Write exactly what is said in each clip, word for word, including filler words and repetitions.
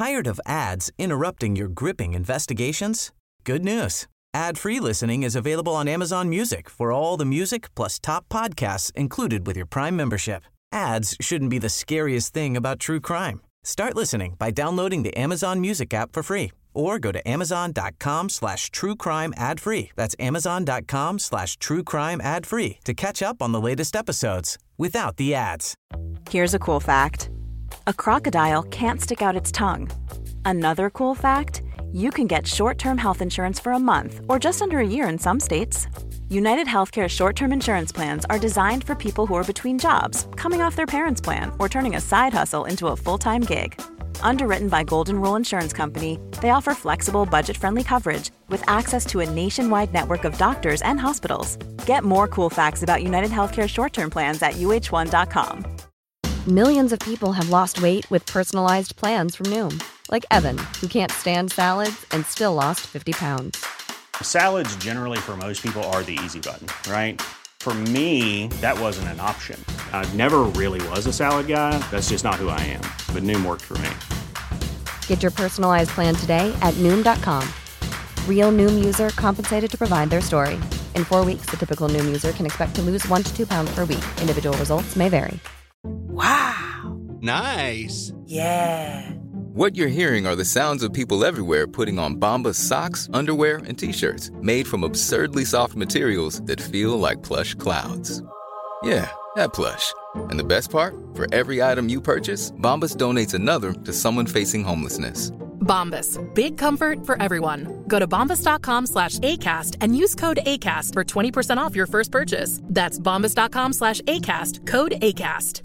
Tired of ads interrupting your gripping investigations? Good news. Ad-free listening is available on Amazon Music for all the music plus top podcasts included with your Prime membership. Ads shouldn't be the scariest thing about true crime. Start listening by downloading the Amazon Music app for free or go to amazon.com slash true crime ad free. That's amazon.com slash true crime ad free to catch up on the latest episodes without the ads. Here's a cool fact. A crocodile can't stick out its tongue. Another cool fact, you can get short-term health insurance for a month or just under a year in some states. United Healthcare short-term insurance plans are designed for people who are between jobs, coming off their parents' plan, or turning a side hustle into a full-time gig. Underwritten by Golden Rule Insurance Company, they offer flexible, budget-friendly coverage with access to a nationwide network of doctors and hospitals. Get more cool facts about United Healthcare short-term plans at U H one dot com. Millions of people have lost weight with personalized plans from Noom. Like Evan, who can't stand salads and still lost fifty pounds. Salads generally for most people are the easy button, right? For me, that wasn't an option. I never really was a salad guy. That's just not who I am. But Noom worked for me. Get your personalized plan today at Noom dot com. Real Noom user compensated to provide their story. In four weeks, the typical Noom user can expect to lose one to two pounds per week. Individual results may vary. Wow. Nice. Yeah. What you're hearing are the sounds of people everywhere putting on Bombas socks, underwear, and T-shirts made from absurdly soft materials that feel like plush clouds. Yeah, that plush. And the best part? For every item you purchase, Bombas donates another to someone facing homelessness. Bombas. Big comfort for everyone. Go to bombas.com slash ACAST and use code ACAST for twenty percent off your first purchase. That's bombas.com slash ACAST. Code ACAST.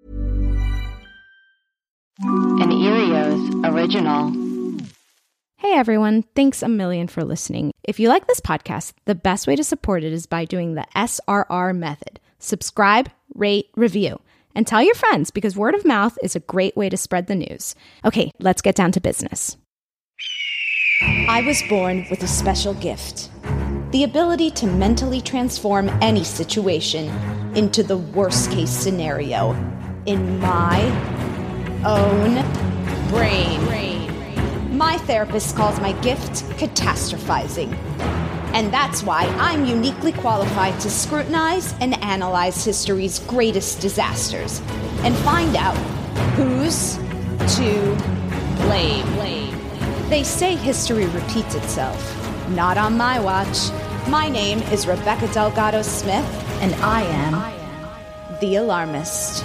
An Erios original. Hey everyone, thanks a million for listening. If you like this podcast, the best way to support it is by doing the S R R method. Subscribe, rate, review, and tell your friends because word of mouth is a great way to spread the news. Okay, let's get down to business. I was born with a special gift. The ability to mentally transform any situation into the worst case scenario in my own brain. My therapist calls my gift catastrophizing. And that's why I'm uniquely qualified to scrutinize and analyze history's greatest disasters and find out who's to blame. They say history repeats itself. Not on my watch. My name is Rebecca Delgado Smith, and I am the Alarmist.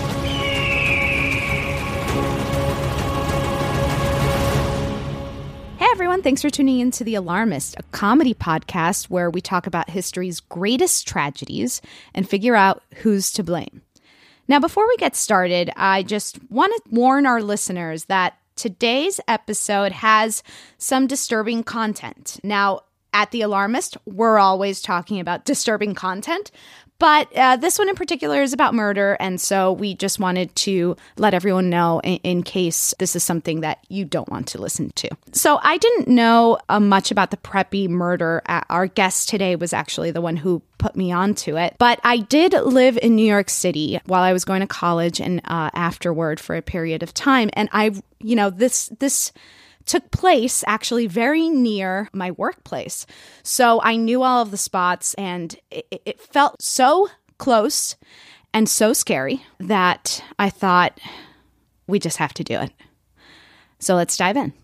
Hey everyone, thanks for tuning in to The Alarmist, a comedy podcast where we talk about history's greatest tragedies and figure out who's to blame. Now, before we get started, I just want to warn our listeners that today's episode has some disturbing content. Now, at The Alarmist, we're always talking about disturbing content, but uh, this one in particular is about murder, and so we just wanted to let everyone know in, in case this is something that you don't want to listen to. So I didn't know uh, much about the Preppy murder. Uh, our guest today was actually the one who put me onto it, but I did live in New York City while I was going to college and uh, afterward for a period of time, and I, you know, this this. took place actually very near my workplace. So I knew all of the spots and it, it felt so close and so scary that I thought we just have to do it. So let's dive in.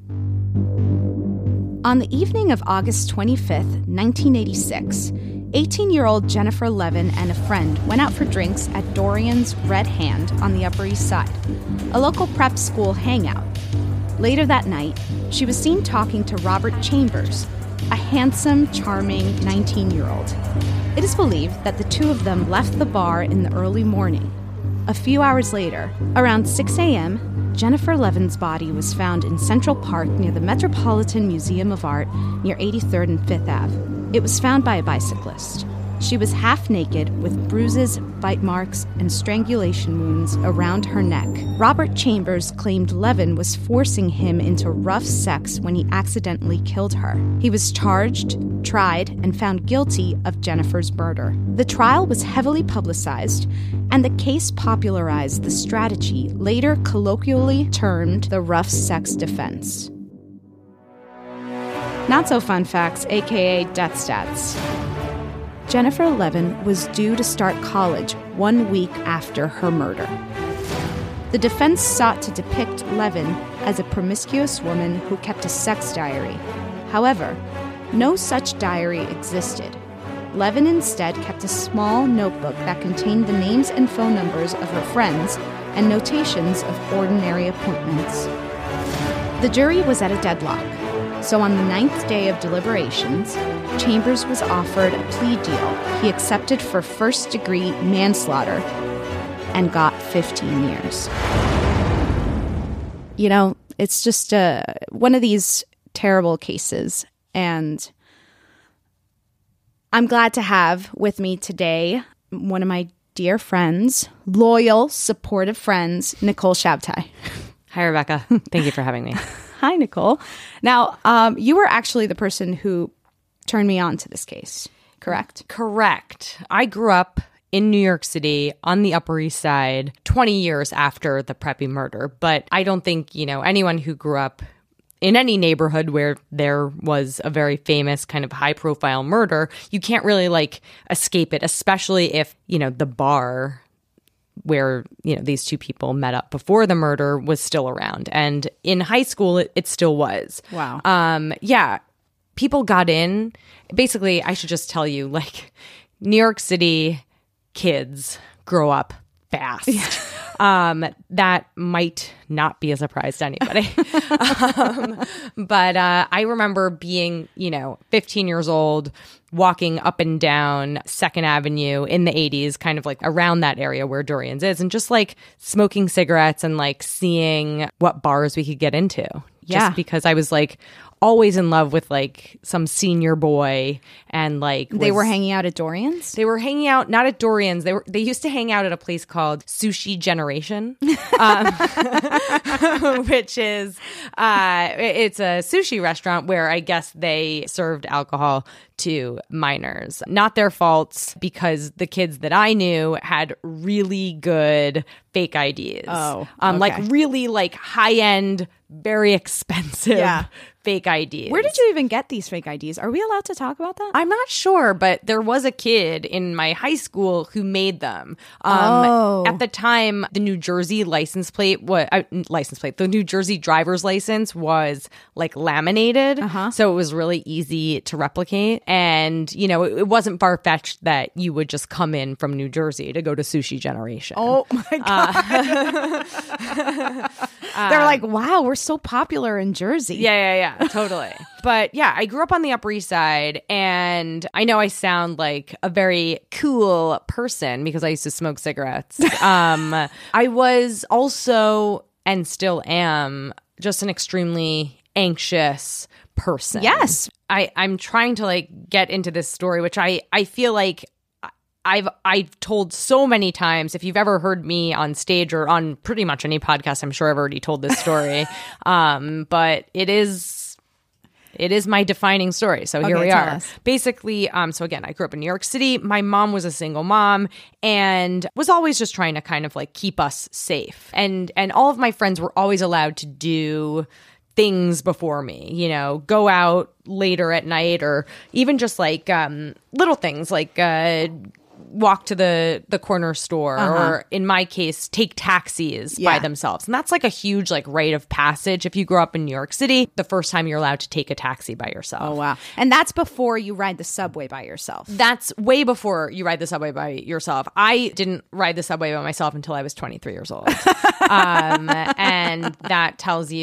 On the evening of August twenty-fifth, nineteen eighty-six, eighteen-year-old Jennifer Levin and a friend went out for drinks at Dorian's Red Hand on the Upper East Side, a local prep school hangout. Later that night, she was seen talking to Robert Chambers, a handsome, charming nineteen-year-old. It is believed that the two of them left the bar in the early morning. A few hours later, around six a.m., Jennifer Levin's body was found in Central Park near the Metropolitan Museum of Art near eighty-third and Fifth Avenue. It was found by a bicyclist. She was half naked with bruises, bite marks, and strangulation wounds around her neck. Robert Chambers claimed Levin was forcing him into rough sex when he accidentally killed her. He was charged, tried, and found guilty of Jennifer's murder. The trial was heavily publicized, and the case popularized the strategy later colloquially termed the rough sex defense. Not so fun facts, aka death stats. Jennifer Levin was due to start college one week after her murder. The defense sought to depict Levin as a promiscuous woman who kept a sex diary. However, no such diary existed. Levin instead kept a small notebook that contained the names and phone numbers of her friends and notations of ordinary appointments. The jury was at a deadlock, so on the ninth day of deliberations, Chambers was offered a plea deal he accepted for first-degree manslaughter and got fifteen years. You know, it's just uh, one of these terrible cases, and I'm glad to have with me today one of my dear friends, loyal, supportive friends, Nicole Shabtai. Hi, Rebecca. Thank you for having me. Hi, Nicole. Now, um, you were actually the person who turned me on to this case, correct? Correct. I grew up in New York City on the Upper East Side twenty years after the Preppy murder. But I don't think, you know, anyone who grew up in any neighborhood where there was a very famous kind of high profile murder, you can't really like escape it, especially if, you know, the bar where, you know, these two people met up before the murder was still around. And in high school, it, it still was. Wow. Um, yeah. People got in. Basically, I should just tell you, like, New York City kids grow up fast. Yeah. Um, that might not be a surprise to anybody. um, but uh, I remember being, you know, fifteen years old, walking up and down Second Avenue in the eighties, kind of like around that area where Dorian's is, and just like smoking cigarettes and like seeing what bars we could get into. Yeah. Just because I was like always in love with like some senior boy, and like they was, were hanging out at Dorian's? They were hanging out not at Dorian's. They were they used to hang out at a place called Sushi Generation, um, which is uh, it's a sushi restaurant where I guess they served alcohol to minors. Not their faults, because the kids that I knew had really good fake I Ds. Oh, um, okay. like really like high end, very expensive yeah. fake I Ds. Where did you even get these fake I Ds? Are we allowed to talk about that? I'm not sure, but there was a kid in my high school who made them. Um, oh. At the time, the New Jersey license plate, what uh, license plate, the New Jersey driver's license was like laminated, uh-huh. so it was really easy to replicate. And you know, it, it wasn't far fetched that you would just come in from New Jersey to go to Sushi Generation. Oh my god! Uh, They're like, wow, we're so popular in Jersey. Yeah, yeah, yeah, totally. But yeah, I grew up on the Upper East Side, and I know I sound like a very cool person because I used to smoke cigarettes. um, I was also, and still am, just an extremely anxious person. Yes. I, I'm trying to like get into this story, which I, I feel like I've I've told so many times. If you've ever heard me on stage or on pretty much any podcast, I'm sure I've already told this story. um, but it is it is my defining story. So here okay, we tell are. us. Basically, um, so again, I grew up in New York City. My mom was a single mom and was always just trying to kind of like keep us safe. And and all of my friends were always allowed to do things before me, you know, go out later at night, or even just like um, little things like uh, walk to the the corner store, uh-huh. or in my case, take taxis yeah. by themselves. And that's like a huge like rite of passage. If you grow up in New York City, the first time you're allowed to take a taxi by yourself. Oh, wow. And that's before you ride the subway by yourself. That's way before you ride the subway by yourself. I didn't ride the subway by myself until I was twenty-three years old. um, and that tells you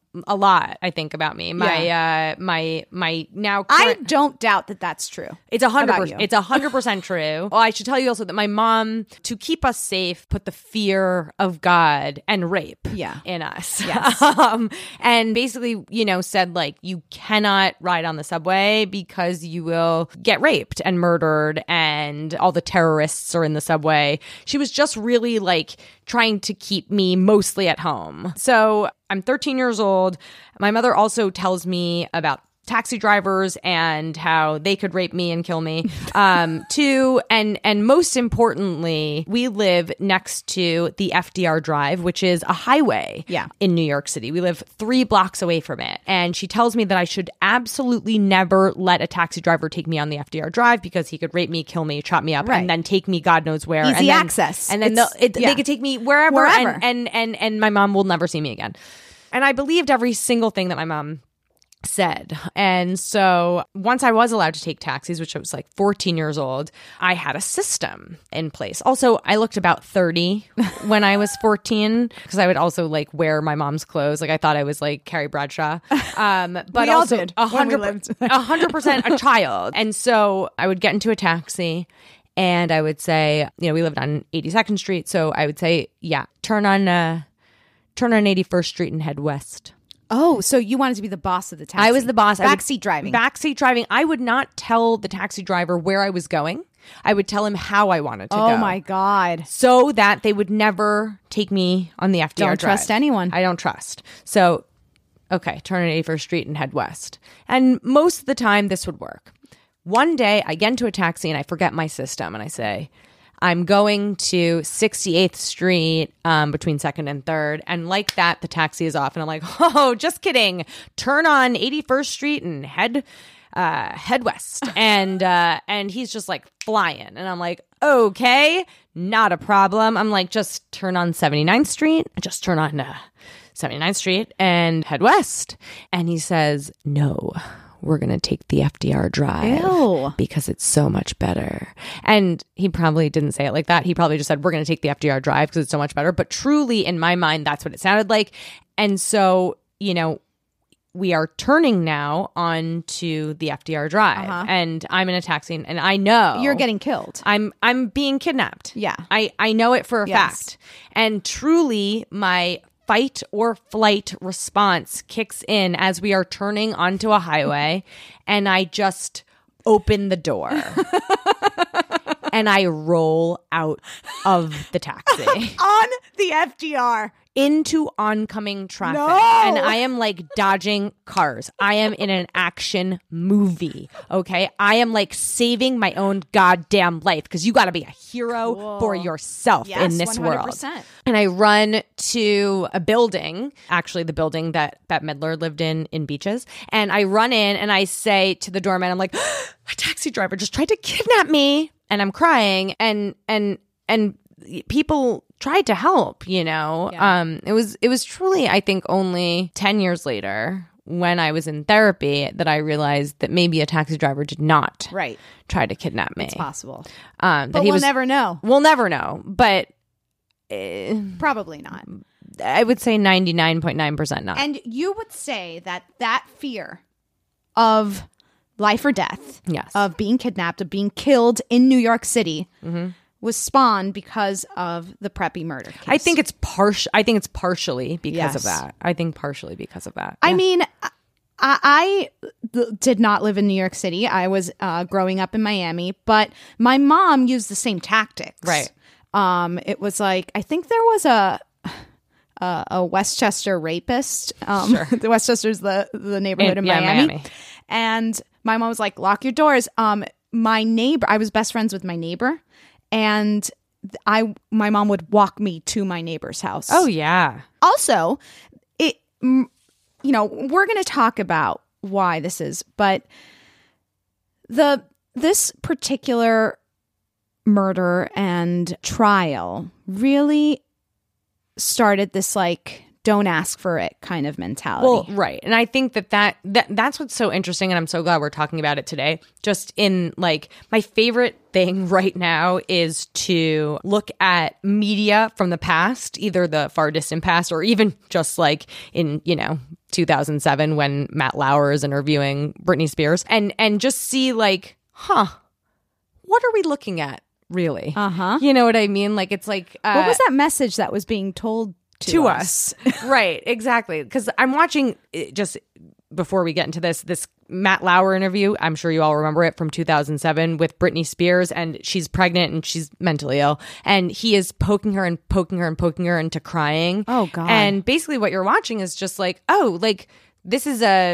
a lot, I think, about me. My Yeah. uh my my now I current- don't doubt that that's true. It's a hundred about percent. you. It's a hundred percent true. Well, I should tell you also that my mom, to keep us safe, put the fear of God and rape Yeah. in us. Yes. um, and basically, you know, said like you cannot ride on the subway because you will get raped and murdered, and all the terrorists are in the subway. She was just really like trying to keep me mostly at home. So I'm thirteen years old. My mother also tells me about taxi drivers and how they could rape me and kill me um too, and and most importantly, we live next to the F D R Drive, which is a highway Yeah. in New York City. We live three blocks away from it, and she tells me that I should absolutely never let a taxi driver take me on the F D R Drive because he could rape me, kill me, chop me up, Right. and then take me God knows where. Easy and then, access. and then It's- they'll- it, yeah. they could take me wherever, Wherever. And, and and and my mom will never see me again. And I believed every single thing that my mom said. And so once I was allowed to take taxis, which I was like fourteen years old, I had a system in place. Also, I looked about thirty when I was fourteen because I would also like wear my mom's clothes. Like I thought I was like Carrie Bradshaw. Um, but We all also did a when we hundred lived. a hundred percent a child. And so I would get into a taxi and I would say, you know, we lived on eighty-second Street. So I would say, yeah, turn on, uh, turn on eighty-first Street and head west. Oh, so you wanted to be the boss of the taxi. I was the boss. I would- Backseat driving. Backseat driving. I would not tell the taxi driver where I was going. I would tell him how I wanted to oh go. my God. So that they would never take me on the F D R Don't drive. trust anyone. I don't trust. So, okay, turn on eighty-first Street and head west. And most of the time, this would work. One day, I get into a taxi and I forget my system, and I say, I'm going to sixty-eighth Street um, between second and third. And like that, the taxi is off. And I'm like, oh, just kidding. Turn on eighty-first Street and head uh, head west. and uh, and he's just like flying. And I'm like, okay, not a problem. I'm like, just turn on seventy-ninth Street. Just turn on uh, seventy-ninth Street and head west. And he says, no. We're going to take the F D R drive Ew. because it's so much better. And he probably didn't say it like that. He probably just said, we're going to take the F D R drive because it's so much better. But truly, in my mind, that's what it sounded like. And so, you know, we are turning now onto the F D R drive. Uh-huh. And I'm in a taxi and I know You're getting killed. I'm I'm being kidnapped. Yeah. I, I know it for a Yes. fact. And truly, my fight or flight response kicks in as we are turning onto a highway, and I just open the door and I roll out of the taxi On the F D R. into oncoming traffic. No! And I am like dodging cars. I am in an action movie. Okay. I am like saving my own goddamn life because you got to be a hero Cool. for yourself Yes, in this one hundred percent. world. And I run to a building, actually the building that Bette Midler lived in in Beaches. And I run in and I say to the doorman, I'm like, a taxi driver just tried to kidnap me. And I'm crying and, and, and people tried to help, you know. Yeah. Um, it was it was truly, I think, only ten years later when I was in therapy that I realized that maybe a taxi driver did not Right. try to kidnap me. It's possible. Um, that But he we'll was, never know. We'll never know. But uh, Probably not. I would say ninety-nine point nine percent not. And you would say that that fear of life or death, Yes. of being kidnapped, of being killed in New York City, Mm-hmm. was spawned because of the Preppy murder case. I think it's partial. I think it's partially because of Yes. that. I think partially because of that. I Yeah. mean, I, I did not live in New York City. I was uh, growing up in Miami, but my mom used the same tactics. Right. Um, it was like, I think there was a a, a Westchester rapist. Um, Sure. The Westchester's the the neighborhood in, In- yeah, Miami. Miami. And my mom was like, lock your doors. Um, my neighbor, I was best friends with my neighbor, and I my mom would walk me to my neighbor's house. Oh yeah. Also, it mm, you know, we're going to talk about why this is, but the this particular murder and trial really started this like don't ask for it kind of mentality. Well, right. And I think that, that that that's what's so interesting, and I'm so glad we're talking about it today. Just in like my favorite thing right now is to look at media from the past, either the far distant past or even just like in, you know, two thousand seven when Matt Lauer is interviewing Britney Spears, and and just see like, huh, what are we looking at really? Uh-huh. You know what I mean? Like it's like uh, what was that message that was being told to, to us? us. Right, exactly. Because I'm watching, just before we get into this, this Matt Lauer interview. I'm sure you all remember it, from two thousand seven with Britney Spears, and she's pregnant and she's mentally ill, and he is poking her and poking her and poking her into crying. Oh, God. And basically what you're watching is just like, oh, like this is a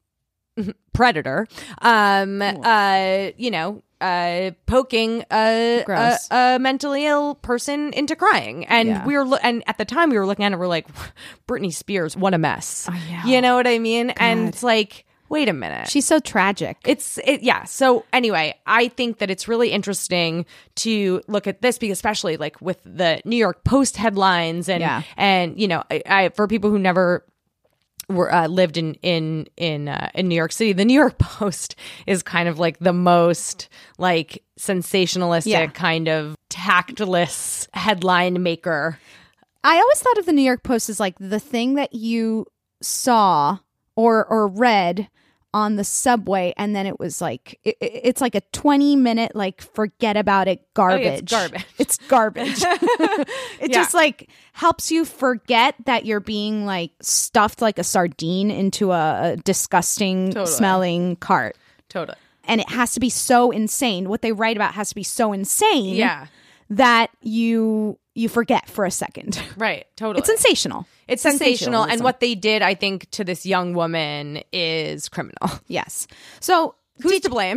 predator, um, uh, you know, uh, poking a, a, a mentally ill person into crying. And Yeah. we were, lo- and at the time we were looking at it, we're like, Britney Spears, what a mess. I know. You know what I mean? And it's like, wait a minute. She's so tragic. It's, it, yeah. So anyway, I think that it's really interesting to look at this, because especially like with the New York Post headlines and, Yeah. and, you know, I, I for people who never were uh, lived in in in uh, in New York City, the New York Post is kind of like the most like sensationalistic, Yeah. kind of tactless headline maker. I always thought of the New York Post as like the thing that you saw or or read on the subway, and then it was like it, it- it's like a twenty minute like forget about it garbage. Oh, it's garbage. It's garbage. It Yeah. just like helps you forget that you're being like stuffed like a sardine into a, a disgusting Totally. smelling cart. Totally. And it has to be so insane. What they write about has to be so insane Yeah. that you you forget for a second. Right. Totally. It's sensational. It's sensational. And Sensationalism. what they did, I think, to this young woman is criminal. Yes. So Who's to blame?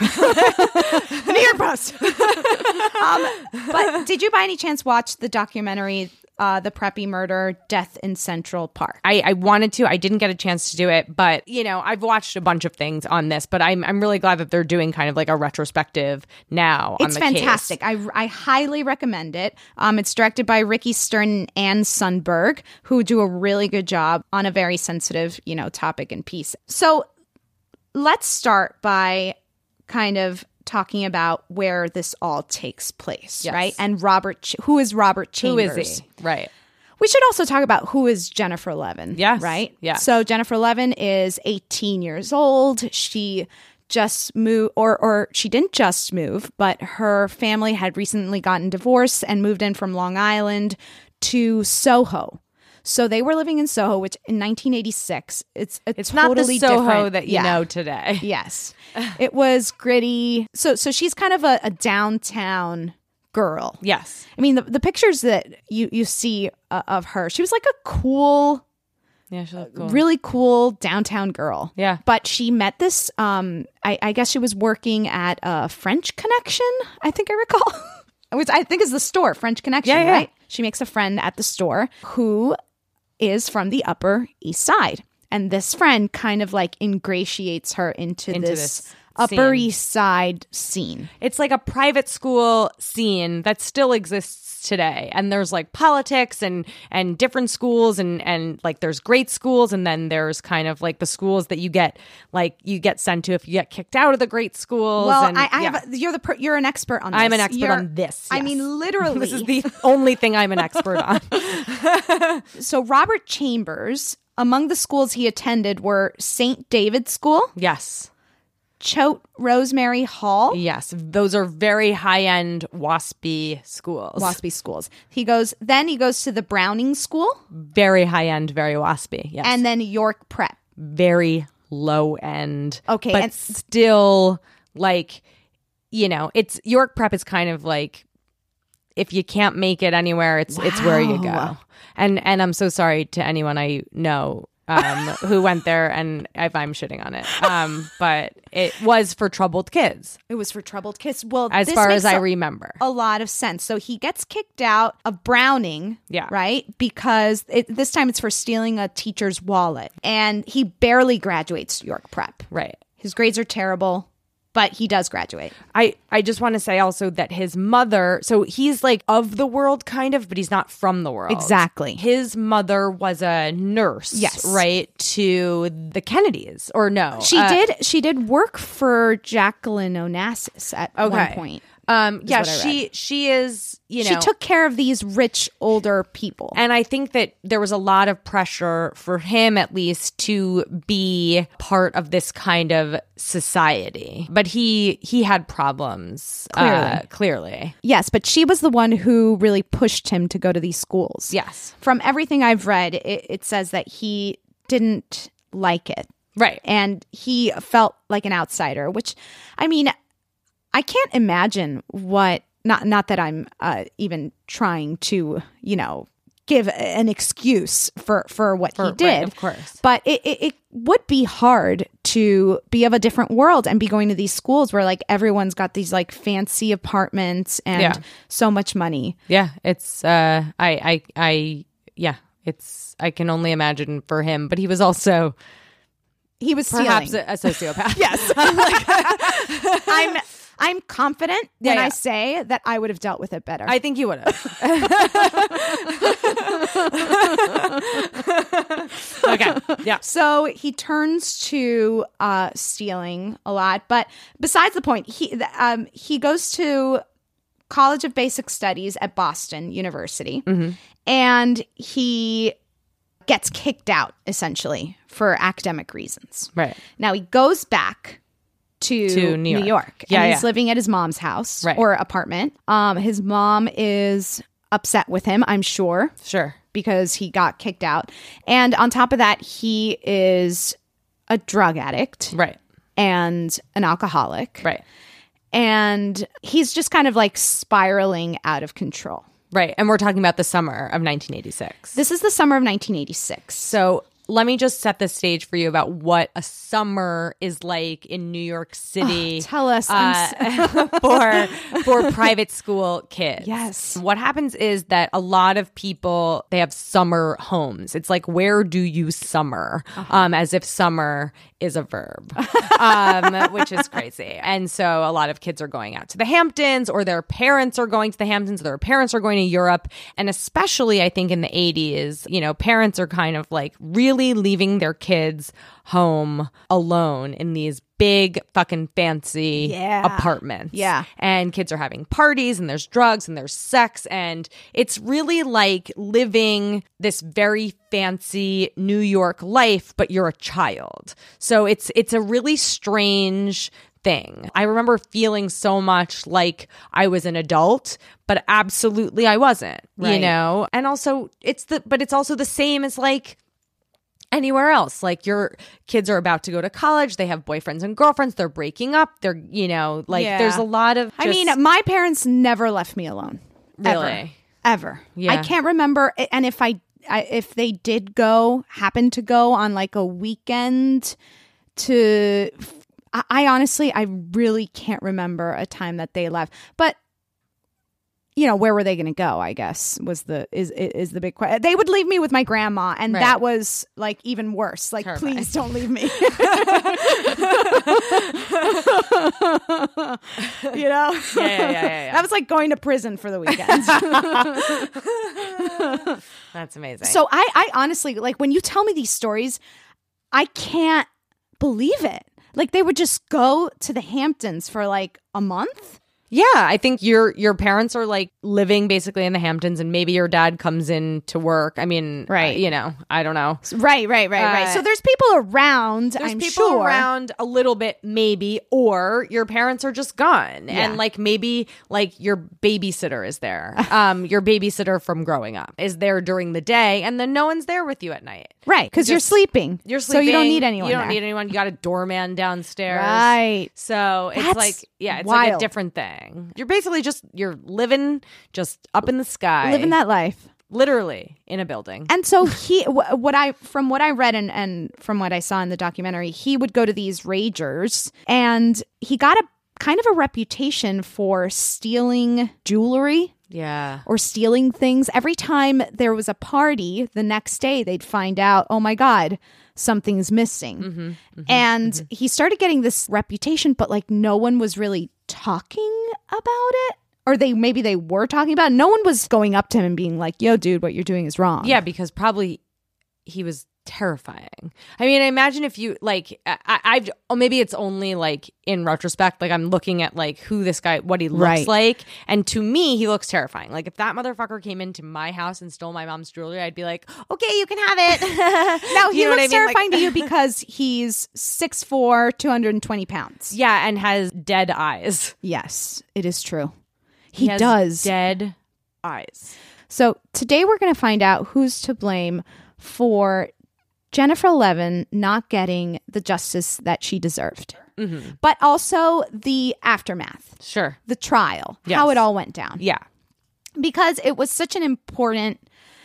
the New York Post. um, but did you by any chance watch the documentary, uh, The Preppy Murder, Death in Central Park? I, I wanted to. I didn't get a chance to do it, but you know, I've watched a bunch of things on this. But I'm I'm really glad that they're doing kind of like a retrospective now. It's on the fantastic. case. I, I highly recommend it. Um, it's directed by Ricky Stern and Ann Sundberg, who do a really good job on a very sensitive, you know, topic and piece. So let's start by kind of talking about where this all takes place, Yes. right? And Robert, Ch- who is Robert Who Chambers? is he? Right. We should also talk about who is Jennifer Levin. Yes. Right? Yeah. So Jennifer Levin is eighteen years old. She just moved, or or she didn't just move, but her family had recently gotten divorced and moved in from Long Island to Soho. So they were living in Soho, which in nineteen eighty-six, it's a It's totally not the Soho different- that you Yeah. know today. Yes. It was gritty. So so she's kind of a, a downtown girl. Yes. I mean, the, the pictures that you, you see uh, of her, she was like a cool, Yeah, she looked cool. really cool downtown girl. Yeah. But she met this, um, I, I guess she was working at a French Connection, I think I recall. Which I think is the store, French Connection, Yeah, yeah. right? She makes a friend at the store who is from the Upper East Side. And this friend kind of like ingratiates her into, Into this, this Upper scene. East Side scene. It's like a private school scene that still exists today, and there's like politics and and different schools, and and like there's great schools, and then there's kind of like the schools that you get like you get sent to if you get kicked out of the great schools. Well, and, I, I yeah. have a, you're the per, you're an expert on this. I'm an expert You're- on this. I yes. mean, literally. This is the only thing I'm an expert on. So Robert Chambers, among the schools he attended were Saint David's School, Yes. Choate Rosemary Hall, Yes. Those are very high end WASPy schools. Waspy schools. He goes then he goes to the Browning School, Very high end, very WASPy. Yes. and then York Prep. very low end. Okay, But and- still like, you know, it's York Prep is kind of like if you can't make it anywhere, it's it's where you go. Wow. And and I'm so sorry to anyone I know um, who went there, and if I'm shitting on it. Um, but it was for troubled kids, It was for troubled kids. Well, as this far makes as I a- remember. a lot of sense. So he gets kicked out of Browning, Yeah. right? Because it, this time it's for stealing a teacher's wallet. And he barely graduates York Prep. Right. His grades are terrible. but he does graduate. I, I just want to say also that his mother, so he's like of the world kind of, but he's not from the world. Exactly. His mother was a nurse, yes, right, to the Kennedys, or no? She uh, did She did work for Jacqueline Onassis at okay. one point. Um, yeah, she she is, you know. She took care of these rich, older people. And I think that there was a lot of pressure for him, at least, to be part of this kind of society. But he he had problems, clearly. Uh, clearly. Yes, but she was the one who really pushed him to go to these schools. Yes. From everything I've read, it, it says that he didn't like it. Right. And he felt like an outsider, which, I mean, I can't imagine what, not not that I'm uh, even trying to, you know, give an excuse for, for what for, he did. Right, of course. But it, it, it would be hard to be of a different world and be going to these schools where like everyone's got these like fancy apartments and yeah. so much money. Yeah, it's, uh, I, I, I, yeah, it's, I can only imagine for him, but he was also... He was perhaps stealing. a, a sociopath. Yes. I'm like, I'm I'm confident yeah, when yeah. I say that I would have dealt with it better. I think you would have. Okay. Yeah. So he turns to uh, stealing a lot, but besides the point, he um, he goes to College of Basic Studies at Boston University, mm-hmm. and he gets kicked out essentially for academic reasons. Right. Now he goes back to, to New York, New York yeah, and he's yeah. living at his mom's house right. or apartment. Um, his mom is upset with him, I'm sure. Sure. Because he got kicked out. And on top of that, he is a drug addict. Right. And an alcoholic. Right. And he's just kind of like spiraling out of control. Right. And we're talking about the summer of nineteen eighty-six. This is the summer of nineteen eighty-six. So let me just set the stage for you about what a summer is like in New York City. Oh, tell us. Uh, for for private school kids. Yes. What happens is that a lot of people, they have summer homes. It's like, where do you summer? Uh-huh. Um, as if summer is a verb, um, which is crazy. And so a lot of kids are going out to the Hamptons, or their parents are going to the Hamptons, or their parents are going to Europe. And especially, I think in the eighties, you know, parents are kind of like really leaving their kids home alone in these big fucking fancy yeah. apartments. Yeah. And kids are having parties, and there's drugs, and there's sex, and it's really like living this very fancy New York life, but you're a child. So it's it's a really strange thing. I remember feeling so much like I was an adult, but absolutely I wasn't, right. you know? And also it's the but it's also the same as like anywhere else. Like, your kids are about to go to college, they have boyfriends and girlfriends, they're breaking up, they're, you know, like yeah. there's a lot of just, I mean, my parents never left me alone. Really? Ever. ever. Yeah. I can't remember, and if I, I if they did go, happen to go on like a weekend to I, I honestly I really can't remember a time that they left. But you know, where were they going to go, I guess, was the is is the big question. They would leave me with my grandma, and right. that was like even worse. Like, Terrifying. Please don't leave me. You know? Yeah, yeah, yeah, yeah, yeah. That was like going to prison for the weekend. That's amazing. So I, I honestly, like, when you tell me these stories, I can't believe it. Like, they would just go to the Hamptons for like a month. Yeah, I think your your parents are like living basically in the Hamptons, and maybe your dad comes in to work. I mean, right? Uh, you know, I don't know. Right, right, right, uh, right. So there's people around. There's I'm people sure. around a little bit, maybe, or your parents are just gone, Yeah. and like maybe like your babysitter is there. um, your babysitter from growing up is there during the day, and then no one's there with you at night. Right, because you're sleeping. You're sleeping. So you don't need anyone. You don't there. need anyone. You got a doorman downstairs. Right. So it's That's like, yeah, it's wild. like a different thing. You're basically just, you're living just up in the sky. Living that life. Literally in a building. And so he, wh- what I, from what I read and, and from what I saw in the documentary, he would go to these ragers, and he got a kind of a reputation for stealing jewelry. Yeah. Or stealing things. Every time there was a party, the next day they'd find out, oh my God, something's missing. Mm-hmm, mm-hmm, and mm-hmm. he started getting this reputation, but like no one was really talking about it. Or they maybe they were talking about it. No one was going up to him and being like, yo, dude, what you're doing is wrong. Yeah, because probably he was terrifying. I mean, I imagine if you like, I, I've oh, maybe it's only like in retrospect, like I'm looking at like who this guy, what he looks Right. like, and to me, he looks terrifying. Like if that motherfucker came into my house and stole my mom's jewelry, I'd be like, okay, you can have it. Now, he You know what looks I mean? Like- terrifying to you because he's six foot four, two hundred twenty pounds. Yeah, and has dead eyes. Yes, it is true. He, has does. dead eyes. So today we're going to find out who's to blame for Jennifer Levin not getting the justice that she deserved. Mm-hmm. But also the aftermath. Sure. The trial. Yes. How it all went down. Yeah. Because it was such an important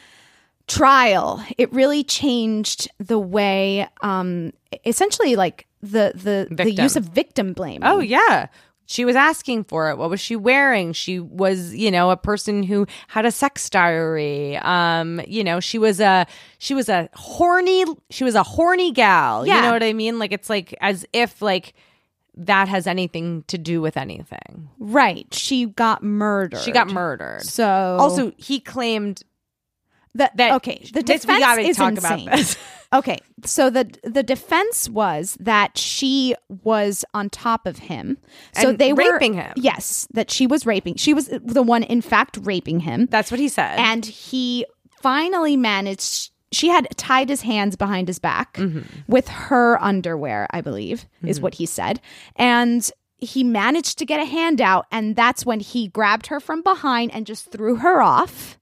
trial. It really changed the way, um, essentially like the, the, the Victim. use of victim blame. Oh, yeah. She was asking for it. What was she wearing? She was, you know, a person who had a sex diary. Um, you know, she was a she was a horny she was a horny gal. Yeah. You know what I mean? Like it's like as if like that has anything to do with anything. Right. She got murdered. She got murdered. So Also, he claimed that, that okay, the this, defense we gotta is talk insane. about this. Okay, so the the defense was that she was on top of him. So And they were raping him. Yes, that she was raping. She was the one, in fact, raping him. That's what he said. And he finally managed. She had tied his hands behind his back Mm-hmm. with her underwear, I believe, mm-hmm. is what he said. And he managed to get a hand out, and that's when he grabbed her from behind and just threw her off.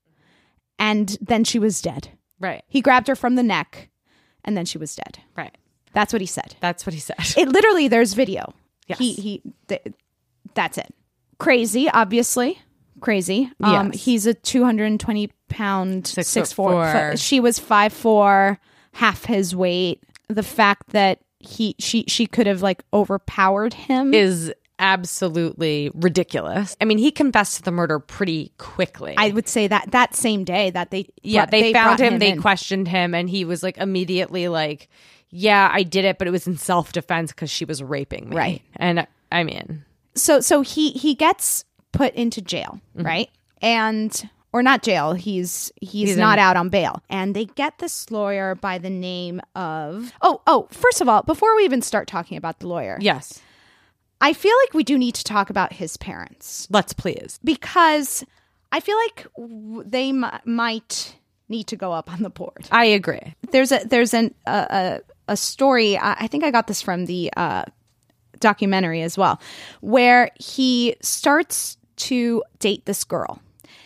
And then she was dead. Right. He grabbed her from the neck. And then she was dead. Right. That's what he said. That's what he said. It literally, there's video. Yes. He, he, th- that's it. Crazy, obviously. Crazy. Um, Yes. He's a two hundred twenty pound, Six six, foot four. four. foot- She was five four, half his weight. The fact that he, she, she could have like overpowered him Is absolutely ridiculous. I mean, he confessed to the murder pretty quickly. I would say that that same day that they, yeah, brought- they, found brought him, they in. questioned him, and he was like immediately like, yeah, I did it, but it was in self-defense because she was raping me. Right. And I mean, So, so he, he gets put into jail, Mm-hmm. right? And, or not jail, he's, he's, He's not in- out on bail. And they get this lawyer by the name of, oh, oh, first of all, before we even start talking about the lawyer, yes, I feel like we do need to talk about his parents let's please. because I feel like w- they m- might need to go up on the board. I agree. There's a, there's an, a, a, a story. I, I think I got this from the, uh, documentary as well, where he starts to date this girl.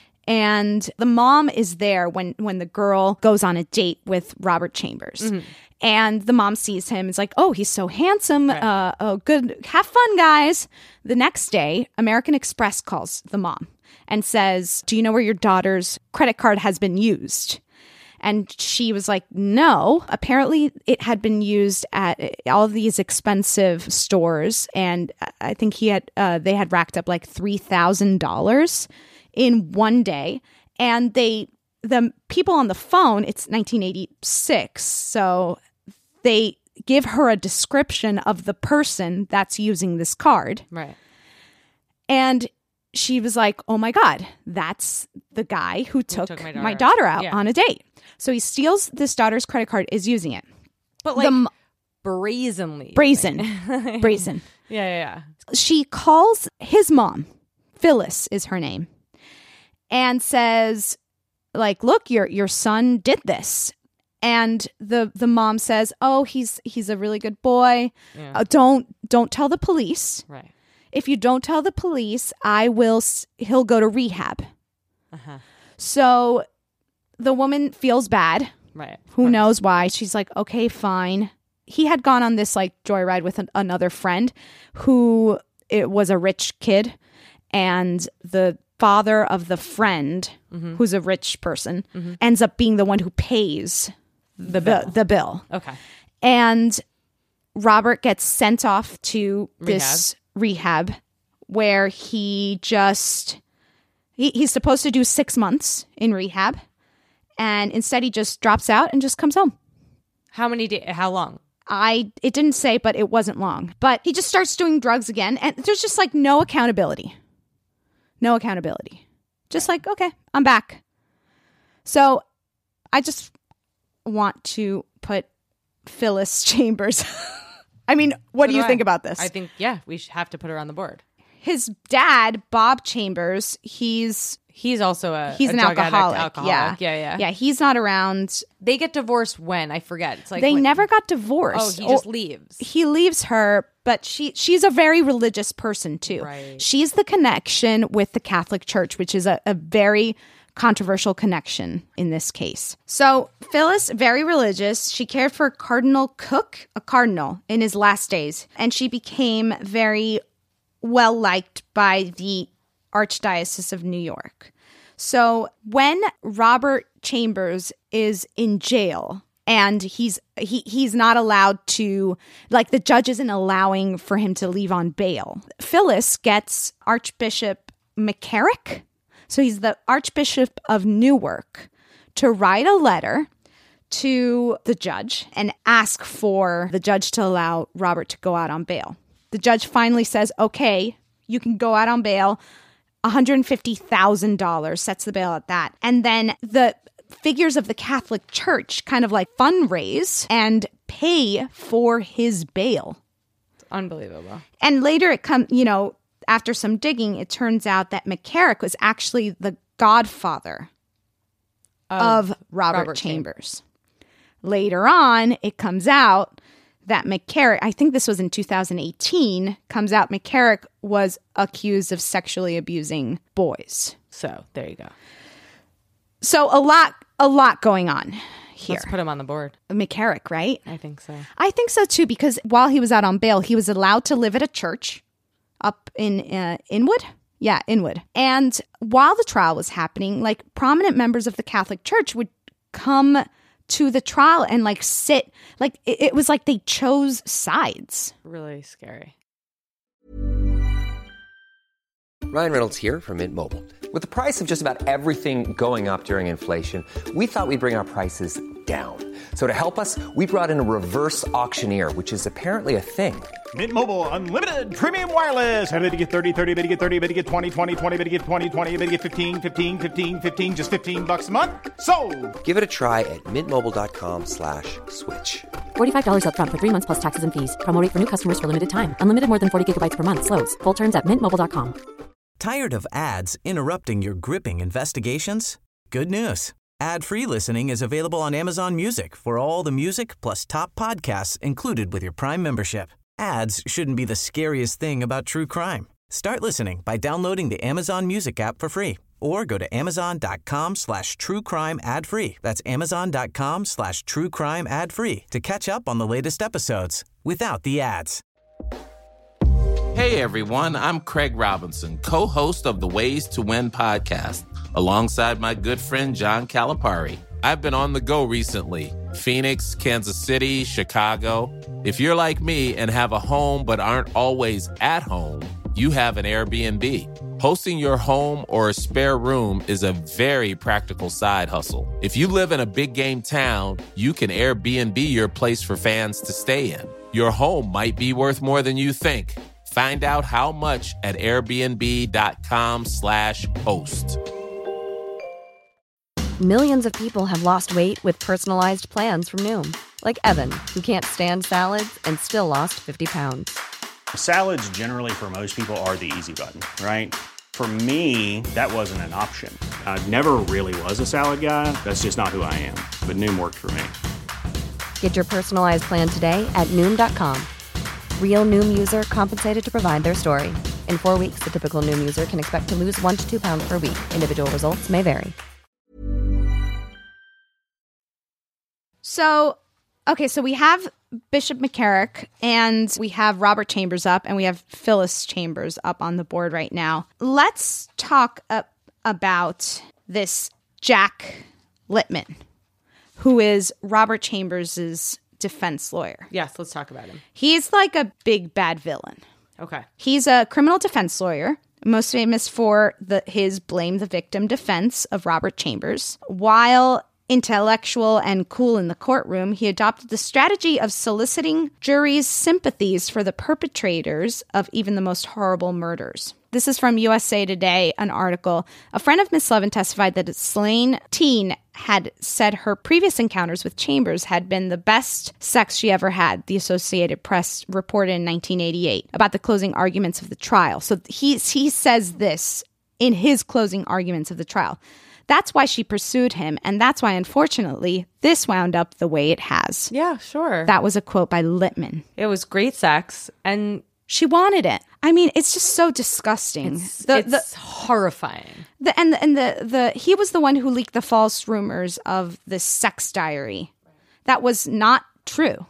And the mom is there when, when the girl goes on a date with Robert Chambers. Mm-hmm. And the mom sees him. Is like, oh, he's so handsome. Uh, oh, good. Have fun, guys. The next day, American Express calls the mom and says, do you know where your daughter's credit card has been used? And she was like, no. Apparently, it had been used at all of these expensive stores. And I think he had uh, they had racked up like three thousand dollars in one day. And they, the people on the phone, it's nineteen eighty-six. So they give her a description of the person that's using this card. Right. And she was like, oh my God, that's the guy who took, took my my, daughter. daughter out Yeah. on a date. So he steals this daughter's credit card, is using it. But The like m- brazenly. brazen, brazen. Yeah, yeah, yeah. She calls his mom, Phyllis is her name, and says, like, look, your your son did this. And the the mom says, oh, he's he's a really good boy. Yeah. Uh, don't don't tell the police. Right. If you don't tell the police, I will. s- He'll go to rehab. Uh-huh. So the woman feels bad. Right. of Who course. knows why? She's like, okay, fine. He had gone on this like joyride with an, another friend who it was a rich kid, and the father of the friend, Mm-hmm. who's a rich person, ends up being the one who pays The the bill. the bill. Okay. And Robert gets sent off to this rehab where he just he, he's supposed to do six months in rehab, and instead he just drops out and just comes home. How many days? How long? I it didn't say, but it wasn't long. But he just starts doing drugs again, and there's just like no accountability. No accountability. Just like, okay, I'm back. So I just want to put Phyllis Chambers. I mean, what So do you I. think about this? I think, yeah, we should have to put her on the board. His dad, Bob Chambers, he's He's also a he's a an drug addict, alcoholic. alcoholic. Yeah. yeah, yeah. Yeah, he's not around. They get divorced when? I forget. It's like They when- never got divorced. Oh, he just Or- leaves. He leaves her, but she she's a very religious person too. Right. She's the connection with the Catholic Church, which is a, a very controversial connection in this case. So Phyllis, very religious. She cared for Cardinal Cook, a cardinal, in his last days, and she became very well liked by the Archdiocese of New York. So when Robert Chambers is in jail and he's he he's not allowed to, like the judge isn't allowing for him to leave on bail, Phyllis gets Archbishop McCarrick, so he's the Archbishop of Newark, to write a letter to the judge and ask for the judge to allow Robert to go out on bail. The judge finally says, okay, you can go out on bail. one hundred fifty thousand dollars sets the bail at that. And then the figures of the Catholic Church kind of like fundraise and pay for his bail. It's unbelievable. And later it comes, you know, after some digging, it turns out that McCarrick was actually the godfather of, of Robert, Robert Chambers. Later on, it comes out that McCarrick, I think this was in two thousand eighteen, comes out McCarrick was accused of sexually abusing boys. So there you go. So a lot, a lot going on here. Let's put him on the board. McCarrick, right? I think so. I think so too, because while he was out on bail, he was allowed to live at a church up in uh, Inwood. Yeah, Inwood. And while the trial was happening, like prominent members of the Catholic Church would come to the trial and like sit, like it, it was like they chose sides. Really scary. Ryan Reynolds here from Mint Mobile. With the price of just about everything going up during inflation, we thought we'd bring our prices down. So to help us, we brought in a reverse auctioneer, which is apparently a thing. Mint Mobile Unlimited Premium Wireless. How to get thirty, thirty, how to get thirty, how to get twenty, twenty, twenty, how to get twenty, twenty, how to get fifteen, fifteen, fifteen, fifteen, just fifteen bucks a month? Sold! Give it a try at mintmobile.com slash switch. forty-five dollars up front for three months plus taxes and fees. Promo rate for new customers for limited time. Unlimited more than forty gigabytes per month. Slows full terms at mint mobile dot com. Tired of ads interrupting your gripping investigations? Good news. Ad-free listening is available on Amazon Music for all the music plus top podcasts included with your Prime membership. Ads shouldn't be the scariest thing about true crime. Start listening by downloading the Amazon Music app for free or go to amazon.com slash true crime ad free. That's amazon.com slash true crime ad free to catch up on the latest episodes without the ads. Hey everyone, I'm Craig Robinson, co-host of the Ways to Win podcast, alongside my good friend John Calipari. I've been on the go recently. Phoenix, Kansas City, Chicago. If you're like me and have a home but aren't always at home, you have an Airbnb. Hosting your home or a spare room is a very practical side hustle. If you live in a big game town, you can Airbnb your place for fans to stay in. Your home might be worth more than you think. Find out how much at airbnb.com slash host. Millions of people have lost weight with personalized plans from Noom. Like Evan, who can't stand salads and still lost fifty pounds. Salads generally for most people are the easy button, right? For me, that wasn't an option. I never really was a salad guy. That's just not who I am. But Noom worked for me. Get your personalized plan today at Noom dot com. Real Noom user compensated to provide their story. In four weeks, the typical Noom user can expect to lose one to two pounds per week. Individual results may vary. So, okay, so we have Bishop McCarrick and we have Robert Chambers up and we have Phyllis Chambers up on the board right now. Let's talk up about this Jack Littman, who is Robert Chambers's defense lawyer. Yes, let's talk about him. He's like a big bad villain. Okay. He's a criminal defense lawyer, most famous for the his blame the victim defense of Robert Chambers. While intellectual and cool in the courtroom, he adopted the strategy of soliciting juries' sympathies for the perpetrators of even the most horrible murders. This is from U S A Today, an article. A friend of Miss Levin testified that a slain teen had said her previous encounters with Chambers had been the best sex she ever had, the Associated Press reported in nineteen eighty-eight, about the closing arguments of the trial. So he, he says this in his closing arguments of the trial. That's why she pursued him, and that's why, unfortunately, this wound up the way it has. Yeah, sure. That was a quote by Littman. It was great sex, and she wanted it. I mean, it's just so disgusting. It's, the, it's the, horrifying. The, and the, and the, the he was the one who leaked the false rumors of the sex diary. That was not true.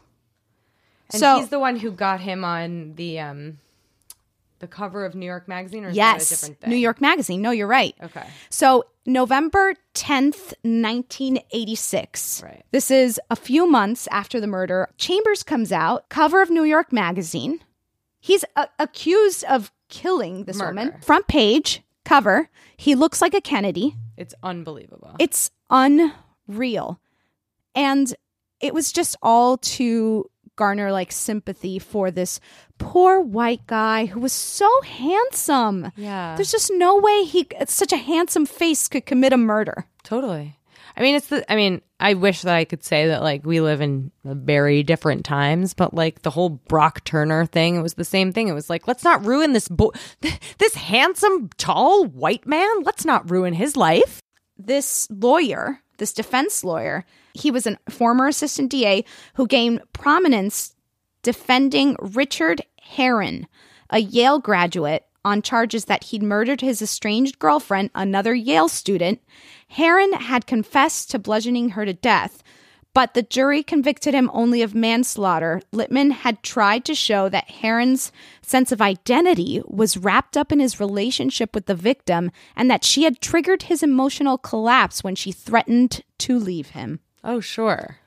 And so, he's the one who got him on the um, the cover of New York Magazine, or is yes, that a different thing? New York Magazine. No, you're right. Okay. So November tenth, nineteen eighty-six. Right. This is a few months after the murder. Chambers comes out, cover of New York Magazine. He's a- accused of killing this Murder. woman. Front page, cover. He looks like a Kennedy. It's unbelievable. It's unreal. And it was just all to garner like sympathy for this poor white guy who was so handsome. Yeah. There's just no way he, such a handsome face could commit a murder. Totally. I mean, it's the, I mean, I wish that I could say that like we live in very different times, but like the whole Brock Turner thing, it was the same thing. It was like, let's not ruin this, bo- this handsome, tall white man. Let's not ruin his life. This lawyer, this defense lawyer, he was a former assistant D A who gained prominence defending Richard Herron, a Yale graduate, on charges that he'd murdered his estranged girlfriend, another Yale student. Herron had confessed to bludgeoning her to death, but the jury convicted him only of manslaughter. Littman had tried to show that Herron's sense of identity was wrapped up in his relationship with the victim and that she had triggered his emotional collapse when she threatened to leave him. Oh, sure.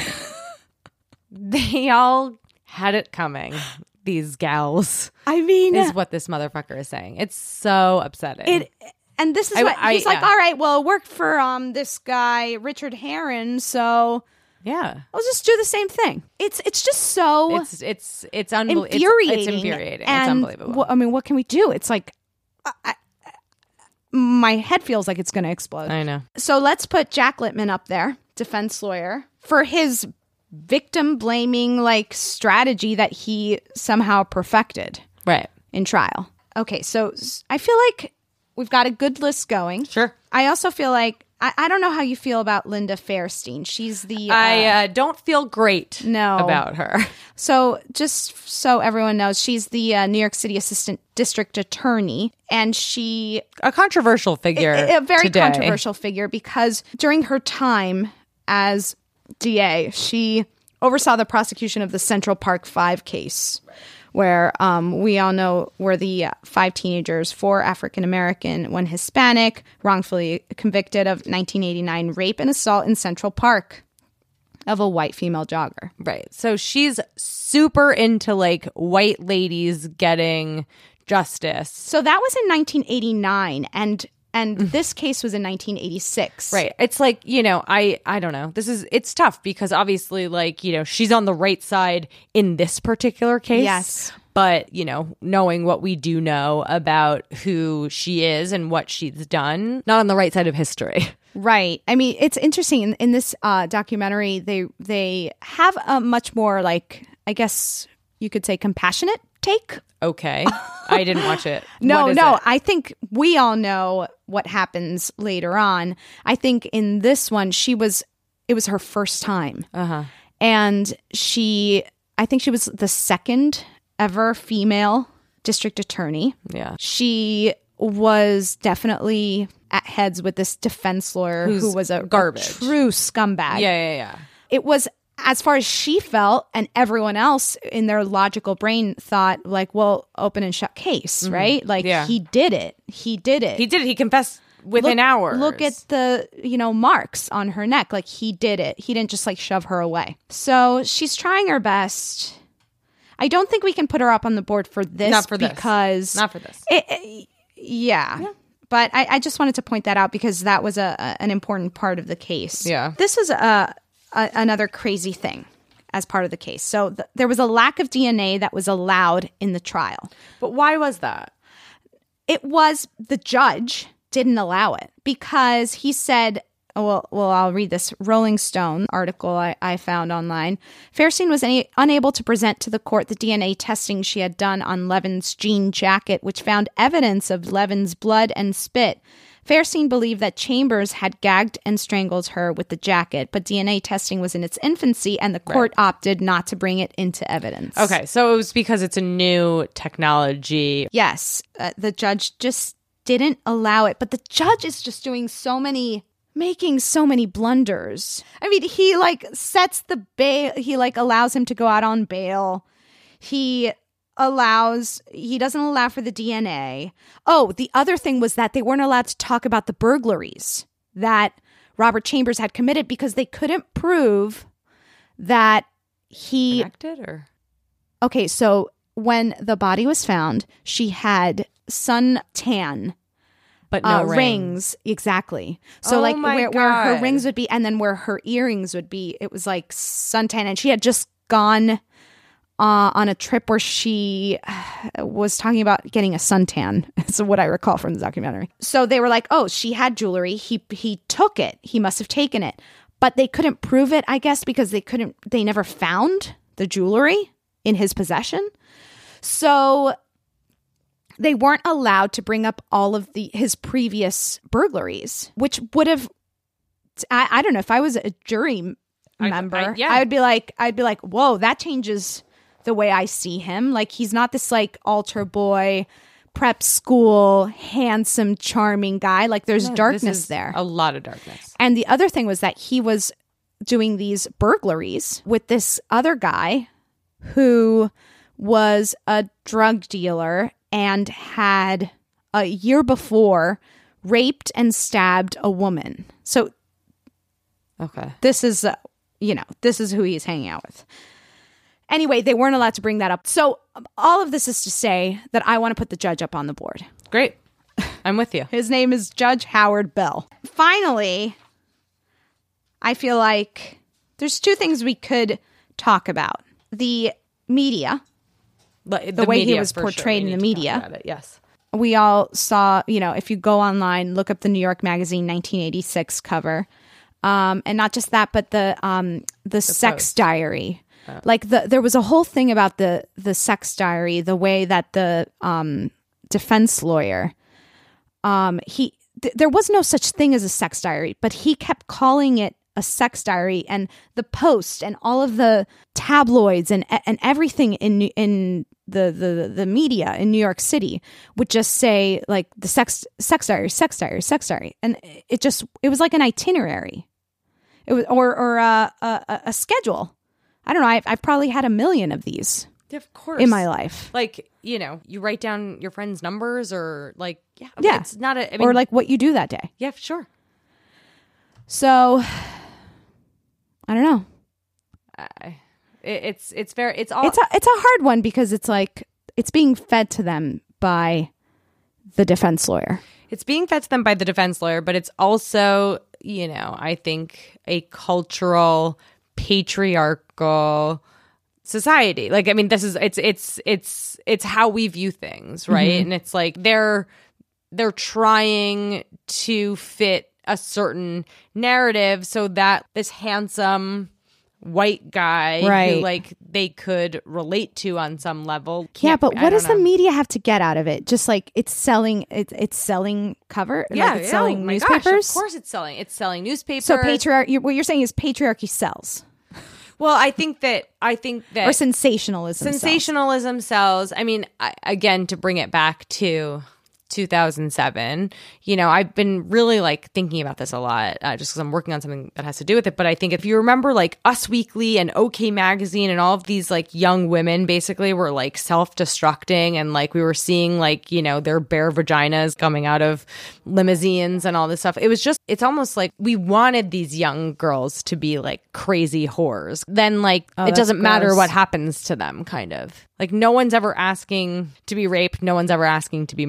They all had it coming. These gals. I mean, is what this motherfucker is saying. It's so upsetting. It and this is I, what I, he's yeah. like. All right, well, it worked for um this guy Richard Herron, so yeah, I'll just do the same thing. It's it's just so it's it's it's unbel- infuriating. It's, it's infuriating. And it's unbelievable. wh- I mean, what can we do? It's like I, I, my head feels like it's going to explode. I know. So let's put Jack Littman up there, defense lawyer, for his victim blaming like strategy that he somehow perfected right in trial. Okay, so I feel like we've got a good list going. Sure. I also feel like I, I don't know how you feel about Linda Fairstein. She's the uh, I uh, don't feel great no. about her. So just so everyone knows, she's the uh, New York City Assistant District Attorney, and she a controversial figure, a, a very today. controversial figure because during her time as D A, she oversaw the prosecution of the Central Park Five case, where um, we all know were the uh, five teenagers, four African American, one Hispanic, wrongfully convicted of nineteen eighty-nine rape and assault in Central Park of a white female jogger. Right. So she's super into like white ladies getting justice. So that was in nineteen eighty-nine, and and this case was in nineteen eighty-six. Right. It's like, you know, I I don't know. This is it's tough because obviously like, you know, she's on the right side in this particular case. Yes. But, you know, knowing what we do know about who she is and what she's done, not on the right side of history. Right. I mean, it's interesting in, in this uh, documentary, they they have a much more like, I guess you could say, compassionate take. Okay. I didn't watch it. no, What is no. it? I think we all know what happens later on. I think in this one, she was, it was her first time. Uh-huh. And she, I think she was the second ever female district attorney. Yeah. She was definitely at heads with this defense lawyer Who's who was a garbage. a true scumbag. Yeah, yeah, yeah. It was, as far as she felt, and everyone else in their logical brain thought, like, well, open and shut case, Mhm. right? Like, Yeah. he did it. He did it. He did it. He confessed within look, hours. Look at the, you know, marks on her neck. Like, he did it. He didn't just, like, shove her away. So she's trying her best. I don't think we can put her up on the board for this. Not for this. because Not for this. It, it- yeah. yeah. But I, I just wanted to point that out because that was a, a an important part of the case. Yeah. This was a, a another crazy thing as part of the case. So th- there was a lack of D N A that was allowed in the trial. But why was that? It was the judge didn't allow it because he said, oh, well, well, I'll read this Rolling Stone article I, I found online. Fairstein was any, unable to present to the court the D N A testing she had done on Levin's jean jacket, which found evidence of Levin's blood and spit. Fairstein believed that Chambers had gagged and strangled her with the jacket, but D N A testing was in its infancy, and the court right. opted not to bring it into evidence. Okay, so it was because it's a new technology. Yes, uh, the judge just didn't allow it, but the judge is just doing so many... making so many blunders. I mean, he like sets the bail, he like allows him to go out on bail. He allows, he doesn't allow for the D N A. Oh, the other thing was that they weren't allowed to talk about the burglaries that Robert Chambers had committed because they couldn't prove that he... Connected or? Okay, so when the body was found, she had suntan But no uh, rings. rings. Exactly. So Oh like my where, where her God. rings would be and then where her earrings would be, it was like suntan. And she had just gone uh, on a trip where she uh, was talking about getting a suntan. That's what I recall from the documentary. So they were like, oh, she had jewelry. He he took it. He must have taken it. But they couldn't prove it, I guess, because they couldn't, they never found the jewelry in his possession. So they weren't allowed to bring up all of the his previous burglaries, which would have, I, I don't know, if I was a jury member, I, I, yeah. I would be like, I'd be like, whoa, that changes the way I see him. Like, he's not this like altar boy, prep school, handsome, charming guy. Like, there's No, darkness there. A lot of darkness. And the other thing was that he was doing these burglaries with this other guy who was a drug dealer and had a year before raped and stabbed a woman. So okay, this is, uh, you know, this is who he's hanging out with. Anyway, they weren't allowed to bring that up. So all of this is to say that I want to put the judge up on the board. Great. I'm with you. His name is Judge Howard Bell. Finally, I feel like there's two things we could talk about. The media, the, the way he was portrayed sure. in the media. About it. Yes. We all saw, you know, if you go online, look up the New York Magazine nineteen eighty-six cover. Um, and not just that, but the um, the, the sex post. diary. Oh. Like the there was a whole thing about the the sex diary, the way that the um, defense lawyer, um, he th- there was no such thing as a sex diary, but he kept calling it a sex diary, and the Post and all of the tabloids and and everything in in the the the media in New York City would just say like the sex sex diary, sex diary, sex diary, and it just it was like an itinerary, it was or or a a, a schedule. I don't know. I've, I've probably had a million of these. Of course. In my life. Like, you know, you write down your friends' numbers or like, yeah. Yeah. It's not a, I mean, or like what you do that day. Yeah, sure. So, I don't know. Uh, it, it's, it's very, it's all. It's a, it's a hard one because it's like, it's being fed to them by the defense lawyer. It's being fed to them by the defense lawyer, but it's also, you know, I think a cultural patriarchal society. Like, I mean, this is it's it's it's it's how we view things, right? Mm-hmm. And it's like they're they're trying to fit a certain narrative so that this handsome white guy right. who like they could relate to on some level. Yeah, but what does know. the media have to get out of it? Just like it's selling it's it's selling cover yeah, like it's yeah, selling oh my newspapers. Gosh, of course it's selling. It's selling newspapers. So patriarchy what you're saying is patriarchy sells. Well, I think that I think that or sensationalism sensationalism sells. sells. I mean, I, again, to bring it back to two thousand seven, you know, I've been really like thinking about this a lot uh, just because I'm working on something that has to do with it. But I think if you remember like Us Weekly and OK Magazine and all of these like young women basically were like self-destructing and like we were seeing like, you know, their bare vaginas coming out of limousines and all this stuff. It was just, it's almost like we wanted these young girls to be like crazy whores. Then like oh, it doesn't gross. matter what happens to them kind of. Like no one's ever asking to be raped. No one's ever asking to be murdered.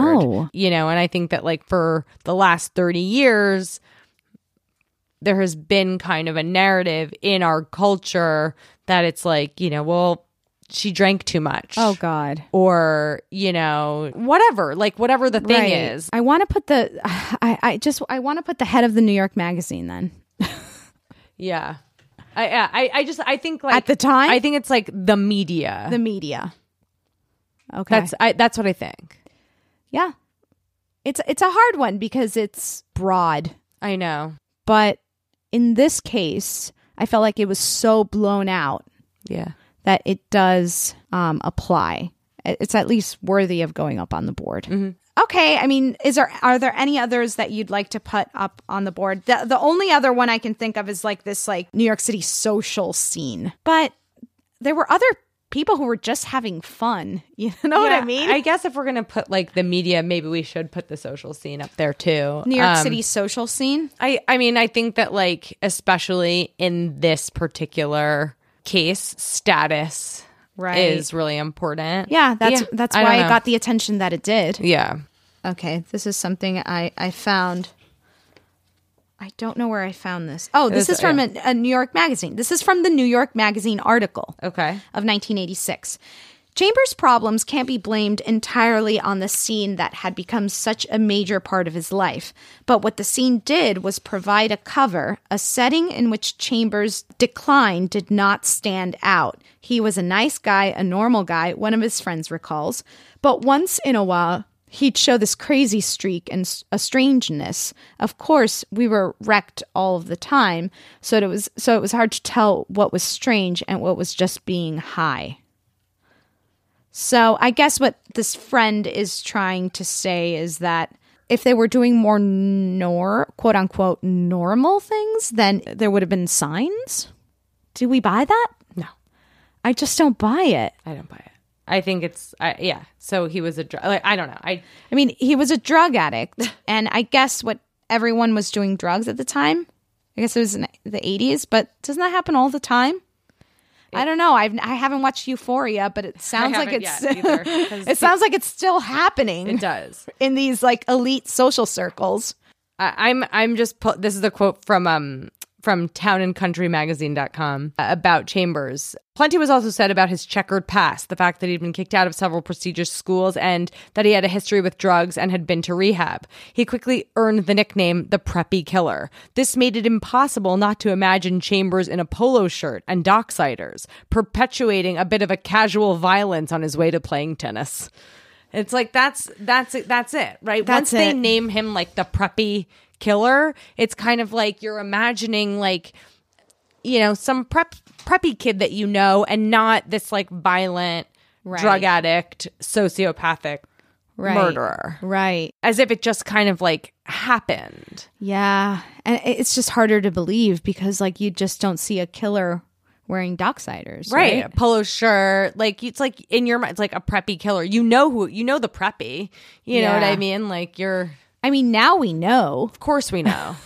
No. You know, and I think that like for the last thirty years, there has been kind of a narrative in our culture that it's like, you know, well, she drank too much. Oh, God. Or, you know, whatever, like whatever the thing Right. is. I want to put the, I, I just, I want to put the head of the New York Magazine then. Yeah. I, yeah, I, I just, I think like. At the time? I think it's like the media. The media. Okay. That's, I, that's what I think. Yeah. It's, it's a hard one because it's broad. I know. But in this case, I felt like it was so blown out. Yeah. That it does um, apply. It's at least worthy of going up on the board. Mm-hmm. Okay, I mean, is there are there any others that you'd like to put up on the board? The the only other one I can think of is like this like New York City social scene. But there were other people who were just having fun. You know what Yeah, I mean? I guess if we're going to put like the media, maybe we should put the social scene up there too. New York Um, City social scene? I, I mean, I think that like, especially in this particular case, status Right. is really important. Yeah, that's Yeah, that's I why don't it know. got the attention that it did. Yeah. Okay, this is something I, I found. I don't know where I found this. Oh, this was- is from yeah. a, a New York Magazine. This is from the New York Magazine article Okay. of nineteen eighty-six. Chambers' problems can't be blamed entirely on the scene that had become such a major part of his life. But what the scene did was provide a cover, a setting in which Chambers' decline did not stand out. He was a nice guy, a normal guy, one of his friends recalls. But once in a while, he'd show this crazy streak and s- a strangeness. Of course, we were wrecked all of the time, so it was so it was hard to tell what was strange and what was just being high. So I guess what this friend is trying to say is that if they were doing more nor quote unquote normal things, then there would have been signs. Do we buy that? No. I just don't buy it. I don't buy it. I think it's, I, yeah. So he was a, dr- like, I don't know. I, I mean, he was a drug addict, and I guess what everyone was doing drugs at the time. I guess it was in the eighties, but doesn't that happen all the time? I don't know. I've I haven't watched Euphoria, but it sounds like haven't it's yet either, 'cause it sounds like it's still happening. it does. In these like elite social circles. I, I'm, I'm just, pu- this is a quote from, um, from town and country magazine dot com about Chambers. Plenty was also said about his checkered past, the fact that he'd been kicked out of several prestigious schools and that he had a history with drugs and had been to rehab. He quickly earned the nickname the Preppy Killer. This made it impossible not to imagine Chambers in a polo shirt and docksiders, perpetuating a bit of a casual violence on his way to playing tennis. It's like, that's, that's it, that's it, right? That's Once they it. name him like the Preppy Killer, it's kind of like you're imagining like, you know, some prep preppy kid that you know, and not this like violent Right. drug addict, sociopathic Right. murderer. Right. As if it just kind of like happened. Yeah. And it's just harder to believe because like you just don't see a killer wearing docksiders. Right. Right. A polo shirt. Like it's like in your mind, it's like a preppy killer. You know who, you know the preppy. You know what Yeah. I mean? Like you're, I mean, now we know. of course we know.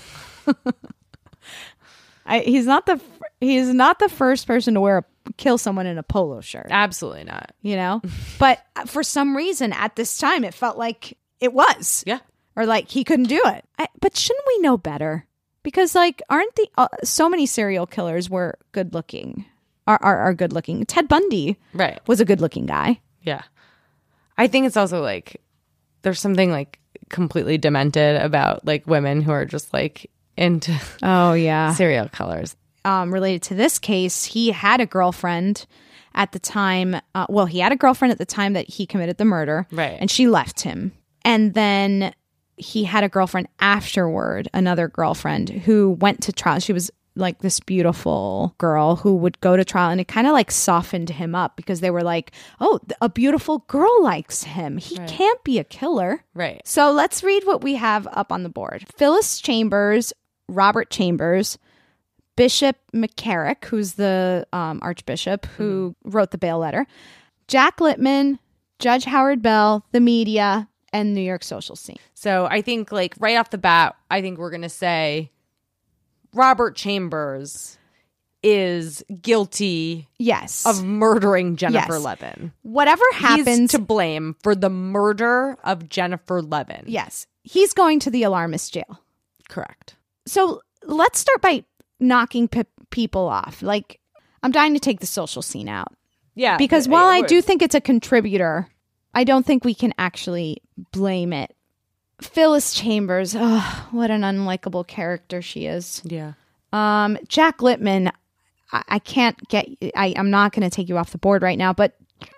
I, he's not the f- he's not the first person to wear a kill someone in a polo shirt. Absolutely not. You know? But for some reason at this time it felt like it was. Yeah. Or like he couldn't do it. I, but shouldn't we know better? Because like aren't the uh, so many serial killers were good looking. Are, are are good looking. Ted Bundy Right. was a good looking guy. Yeah. I think it's also like there's something like completely demented about like women who are just like into Oh yeah. serial killers. Um, related to this case, he had a girlfriend at the time. Uh, well, he had a girlfriend at the time that he committed the murder. Right. And she left him. And then he had a girlfriend afterward, another girlfriend who went to trial. She was like this beautiful girl who would go to trial, and it kind of like softened him up because they were like, oh, a beautiful girl likes him. He Right. can't be a killer. Right. So let's read what we have up on the board. Phyllis Chambers, Robert Chambers, Bishop McCarrick, who's the um, Archbishop who wrote the bail letter, Jack Littman, Judge Howard Bell, the media, and New York social scene. So I think like right off the bat, I think we're going to say Robert Chambers is guilty yes. of murdering Jennifer Yes. Levin. Whatever happens He's to blame for the murder of Jennifer Levin. Yes. He's going to the alarmist jail. Correct. So let's start by knocking pe- people off. Like, I'm dying to take the social scene out. Yeah. Because it- while it I would. do think it's a contributor, I don't think we can actually blame it. Phyllis Chambers, oh, what an unlikable character she is. Yeah. Um, Jack Littman, I, I can't get, I, I'm not going to take you off the board right now, but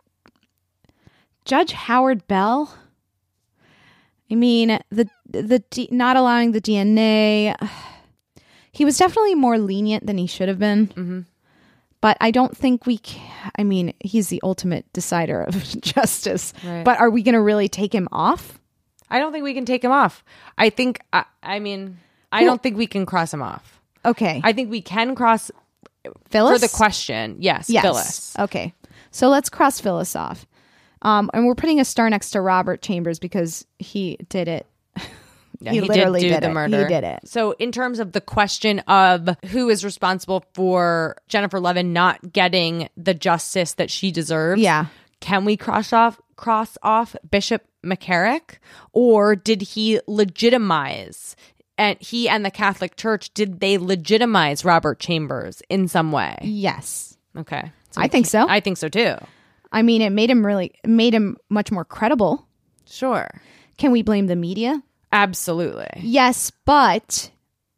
Judge Howard Bell, I mean, the the D, not allowing the D N A, he was definitely more lenient than he should have been. Mm-hmm. But I don't think we can, I mean, he's the ultimate decider of justice. Right. But are we going to really take him off? I don't think we can take him off. I think, I, I mean, I Who- don't think we can cross him off. Okay. I think we can cross Phyllis? for the question. Yes, Yes. Phyllis. Okay. So let's cross Phyllis off. Um, and we're putting a star next to Robert Chambers because he did it. Yeah, he, he, literally did do did, the it. murder. He did it. So in terms of the question of who is responsible for Jennifer Levin not getting the justice that she deserves, Yeah. can we cross off cross off Bishop McCarrick, or did he legitimize? And he and the Catholic Church, did they legitimize Robert Chambers in some way? Yes. Okay, I think so. I think so too. I mean, it made him really, it made him much more credible. Sure. Can we blame the media? Absolutely. Yes, but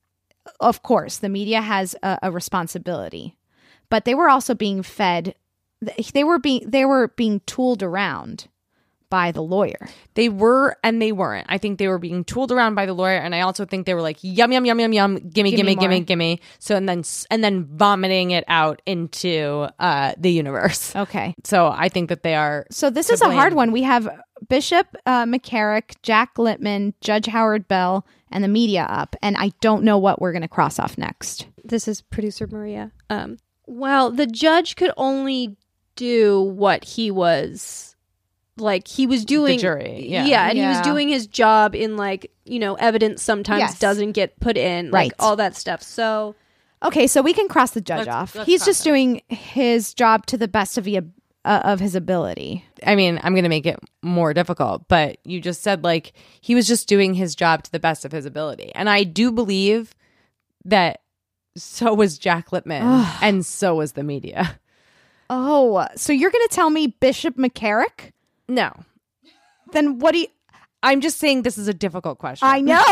of course, the media has a, a responsibility. But they were also being fed. They were being they were being tooled around by the lawyer. They were and they weren't. I think they were being tooled around by the lawyer, and I also think they were like yum yum yum yum yum, gimme Give gimme me gimme more. gimme. So and then and then vomiting it out into uh, the universe. Okay. So I think that they are. So this to is a hard blame. one. We have Bishop uh, McCarrick, Jack Littman, Judge Howard Bell, and the media up, and I don't know what we're going to cross off next. This is producer Maria. Um, well, the judge could only do what he was like. He was doing The jury, yeah. yeah, and he was Yeah. doing his job in like you know evidence sometimes Yes. doesn't get put in, like Right. all that stuff. So Okay, so we can cross the judge Let's- off. let's He's cross just it. doing his job to the best of, the, uh, of his ability. I mean, I'm going to make it more difficult, but you just said like he was just doing his job to the best of his ability, and I do believe that. So was Jack Littman, and so was the media. Oh, so you're going to tell me Bishop McCarrick? No. Then what do you... I'm just saying this is a difficult question. I know.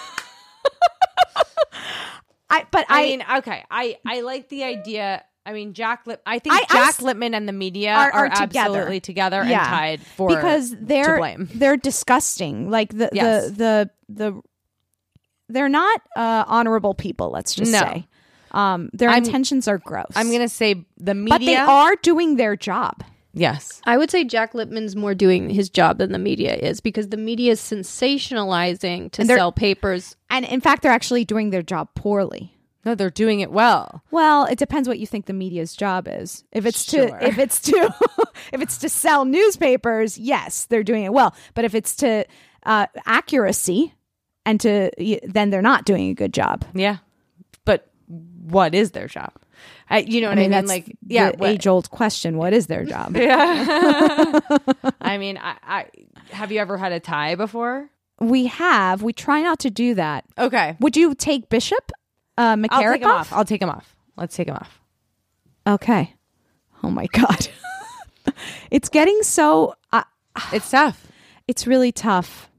I but I, I, mean, okay. I, I like the idea. I mean, Jack Lip. I think I- I Jack s- Littman and the media are- are, are together. absolutely together Yeah. and tied for because they're to blame. they're disgusting. Like the Yes. the the the they're not uh, honorable people. Let's just No. say um, their I'm- intentions are gross. I'm gonna say the media. but they are doing their job. Yes. I would say Jack Littman's more doing his job than the media is, because the media is sensationalizing to And they're- sell papers. And in fact, they're actually doing their job poorly. No, they're doing it well. Well, it depends what you think the media's job is. If it's Sure. to if it's to if it's to sell newspapers, yes, they're doing it well. But if it's to uh, accuracy and to then they're not doing a good job. Yeah. But what is their job? I, you know I what I mean, mean? that's Like, yeah, the age old question. What is their job? Yeah. I mean, I, I have you ever had a tie before? We have. We try not to do that. Okay. Would you take Bishop uh, McCarrick I'll take him off? off. I'll take him off. Let's take him off. Okay. Oh my God. It's getting so. Uh, It's tough. it's really tough.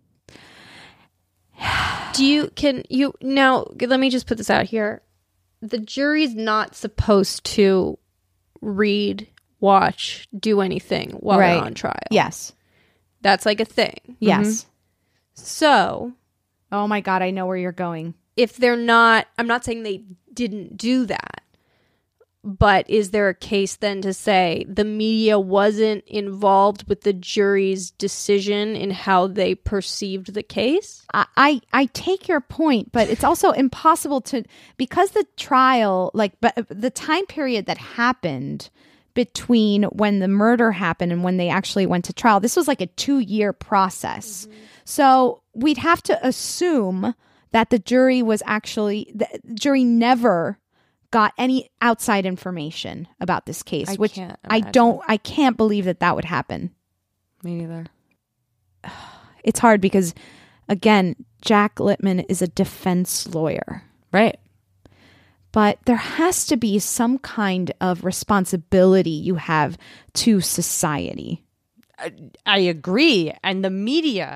Do you can you now? Let me just put this out here. The jury's not supposed to read, watch, do anything while Right. they're on trial. Yes. That's like a thing. Yes. So Oh my God. I know where you're going. if they're not, I'm not saying they didn't do that, but is there a case then to say the media wasn't involved with the jury's decision in how they perceived the case? I, I I take your point, but it's also impossible to, because the trial, like but the time period that happened between when the murder happened and when they actually went to trial, this was like a two year process. Mm-hmm. So we'd have to assume that the jury was actually, the jury never got any outside information about this case, I which can't I don't, I can't believe that that would happen. Me neither. It's hard because, again, Jack Littman is a defense lawyer. Right. But there has to be some kind of responsibility you have to society. I, I agree. And the media,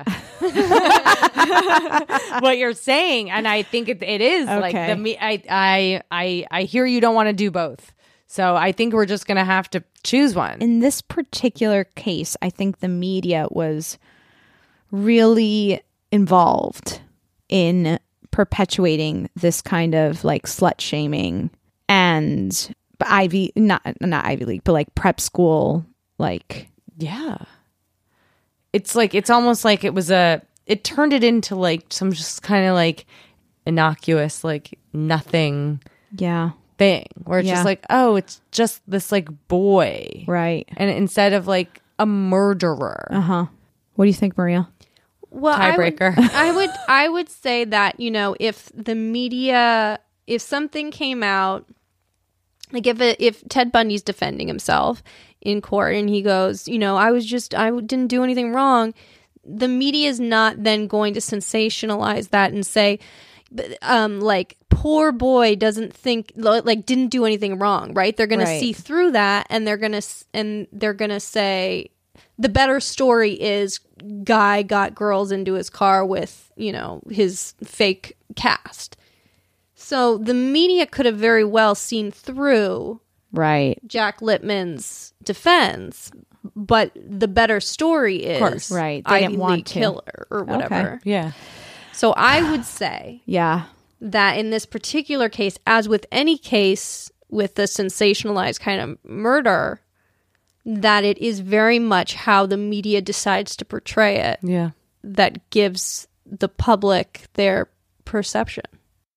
what you're saying, and I think it, it is Okay. like the me. I, I, I, I hear you don't want to do both. So I think we're just going to have to choose one. In this particular case, I think the media was really involved in perpetuating this kind of like slut shaming and Ivy, not not Ivy League, but like prep school, like yeah. It's like it's almost like it was a. It turned it into like some just kind of like innocuous, like nothing. Yeah. Thing where it's Yeah. just like, oh, it's just this like boy, right? And instead of like a murderer. Uh huh. What do you think, Maria? Well, I would, Tiebreaker. I would I would say that, you know, if the media, if something came out, like if it, if Ted Bundy's defending himself in court and he goes, you know, I was just, I didn't do anything wrong, the media is not then going to sensationalize that and say, um, like, poor boy doesn't think, like, didn't do anything wrong, right? They're going Right. to see through that, and they're going to, and they're going to say, the better story is guy got girls into his car with, you know, his fake cast. So the media could have very well seen through right Jack Littman's defense, but the better story is course, right. They Ivy didn't want League to. killer or whatever. Okay. Yeah. So I would say yeah. that in this particular case, as with any case with the sensationalized kind of murder, that it is very much how the media decides to portray it Yeah. that gives the public their perception.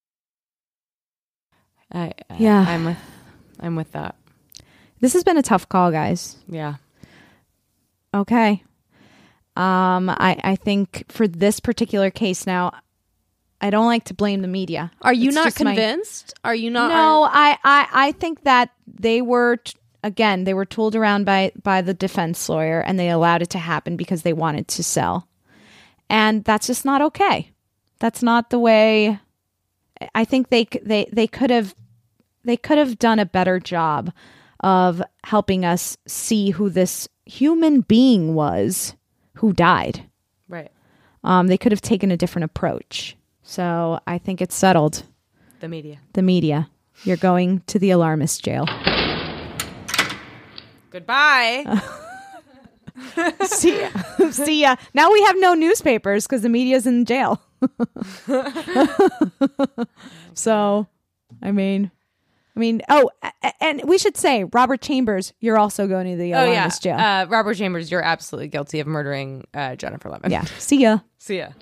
I, I Yeah. I'm with I'm with that. This has been a tough call, guys. Yeah. Okay. Um, I, I think for this particular case now, I don't like to blame the media. Are you It's not just my- convinced? Are you not? No, I, I, I think that they were, t- again, they were tooled around by, by the defense lawyer and they allowed it to happen because they wanted to sell. And that's just not okay. That's not the way. I think they, c- they, they could have, they could have done a better job of helping us see who this human being was who died. Right. Um, they could have taken a different approach. So I think it's settled. The media. The media. You're going to the alarmist jail. Goodbye. See ya. See ya. Now we have no newspapers because the media's in jail. So, I mean, I mean, oh, a- and we should say, Robert Chambers, you're also going to the Oh yeah. alarmist jail. Uh, Robert Chambers, you're absolutely guilty of murdering uh, Jennifer Levin. Yeah. See ya. See ya.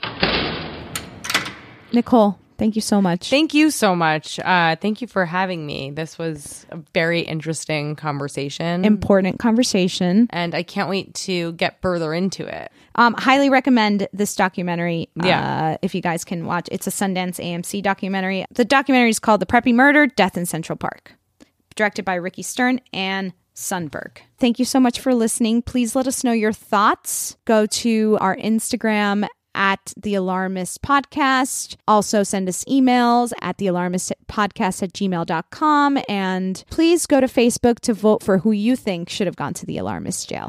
Nicole, thank you so much. Thank you so much. Uh, thank you for having me. This was a very interesting conversation. Important conversation. And I can't wait to get further into it. Um, highly recommend this documentary. Yeah. Uh, if you guys can watch, it's a Sundance A M C documentary. The documentary is called The Preppy Murder: Death in Central Park, directed by Ricky Stern and Sundberg. Thank you so much for listening. Please let us know your thoughts. Go to our Instagram at The Alarmist Podcast. Also send us emails at The Alarmist Podcast at gmail dot com. And please go to Facebook to vote for who you think should have gone to the alarmist jail.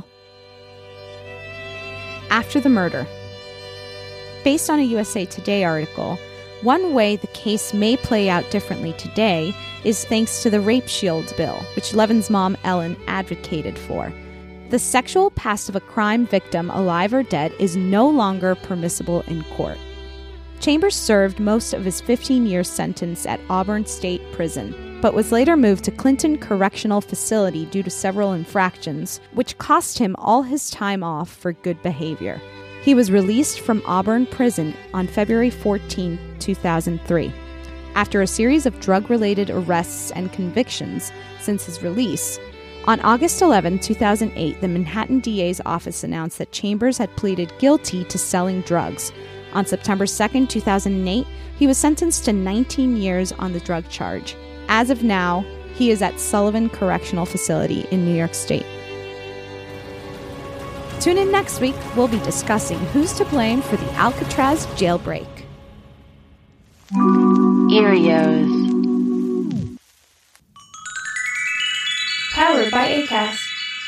After the murder. Based on a U S A Today article, one way the case may play out differently today is thanks to the Rape Shield bill, which Levin's mom, Ellen, advocated for. The sexual past of a crime victim, alive or dead, is no longer permissible in court. Chambers served most of his fifteen-year sentence at Auburn State Prison, but was later moved to Clinton Correctional Facility due to several infractions, which cost him all his time off for good behavior. He was released from Auburn Prison on February fourteenth, two thousand three. After a series of drug-related arrests and convictions since his release, on August eleventh, two thousand eight, the Manhattan D A's office announced that Chambers had pleaded guilty to selling drugs. On September second, two thousand eight, he was sentenced to nineteen years on the drug charge. As of now, he is at Sullivan Correctional Facility in New York State. Tune in next week. We'll be discussing who's to blame for the Alcatraz jailbreak. Erios. Powered by Acast.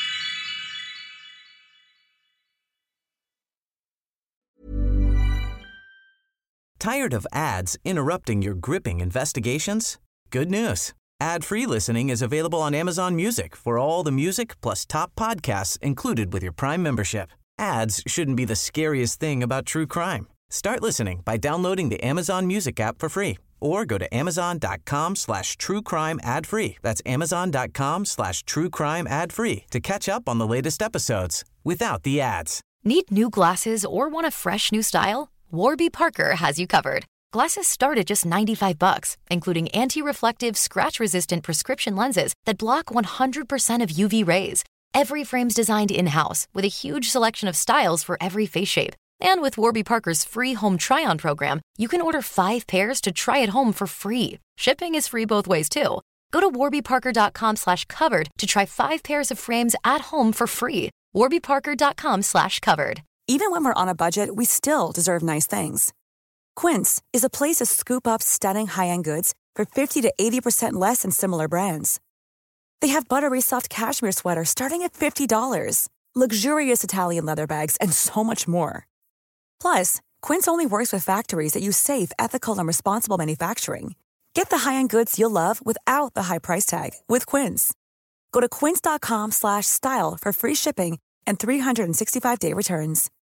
Tired of ads interrupting your gripping investigations? Good news. Ad-free listening is available on Amazon Music for all the music plus top podcasts included with your Prime membership. Ads shouldn't be the scariest thing about true crime. Start listening by downloading the Amazon Music app for free or go to amazon.com slash true crime ad free. That's amazon.com slash true crime ad free to catch up on the latest episodes without the ads. Need new glasses or want a fresh new style? Warby Parker has you covered. Glasses start at just ninety-five bucks, including anti-reflective, scratch-resistant prescription lenses that block one hundred percent of U V rays. Every frame's designed in-house with a huge selection of styles for every face shape. And with Warby Parker's free home try-on program, you can order five pairs to try at home for free. Shipping is free both ways, too. Go to warbyparker.com slash covered to try five pairs of frames at home for free. warbyparker.com slash covered. Even when we're on a budget, we still deserve nice things. Quince is a place to scoop up stunning high-end goods for fifty to eighty percent less than similar brands. They have buttery soft cashmere sweaters starting at fifty dollars, luxurious Italian leather bags, and so much more. Plus, Quince only works with factories that use safe, ethical, and responsible manufacturing. Get the high-end goods you'll love without the high price tag with Quince. Go to quince.com slash style for free shipping and three hundred sixty-five day returns.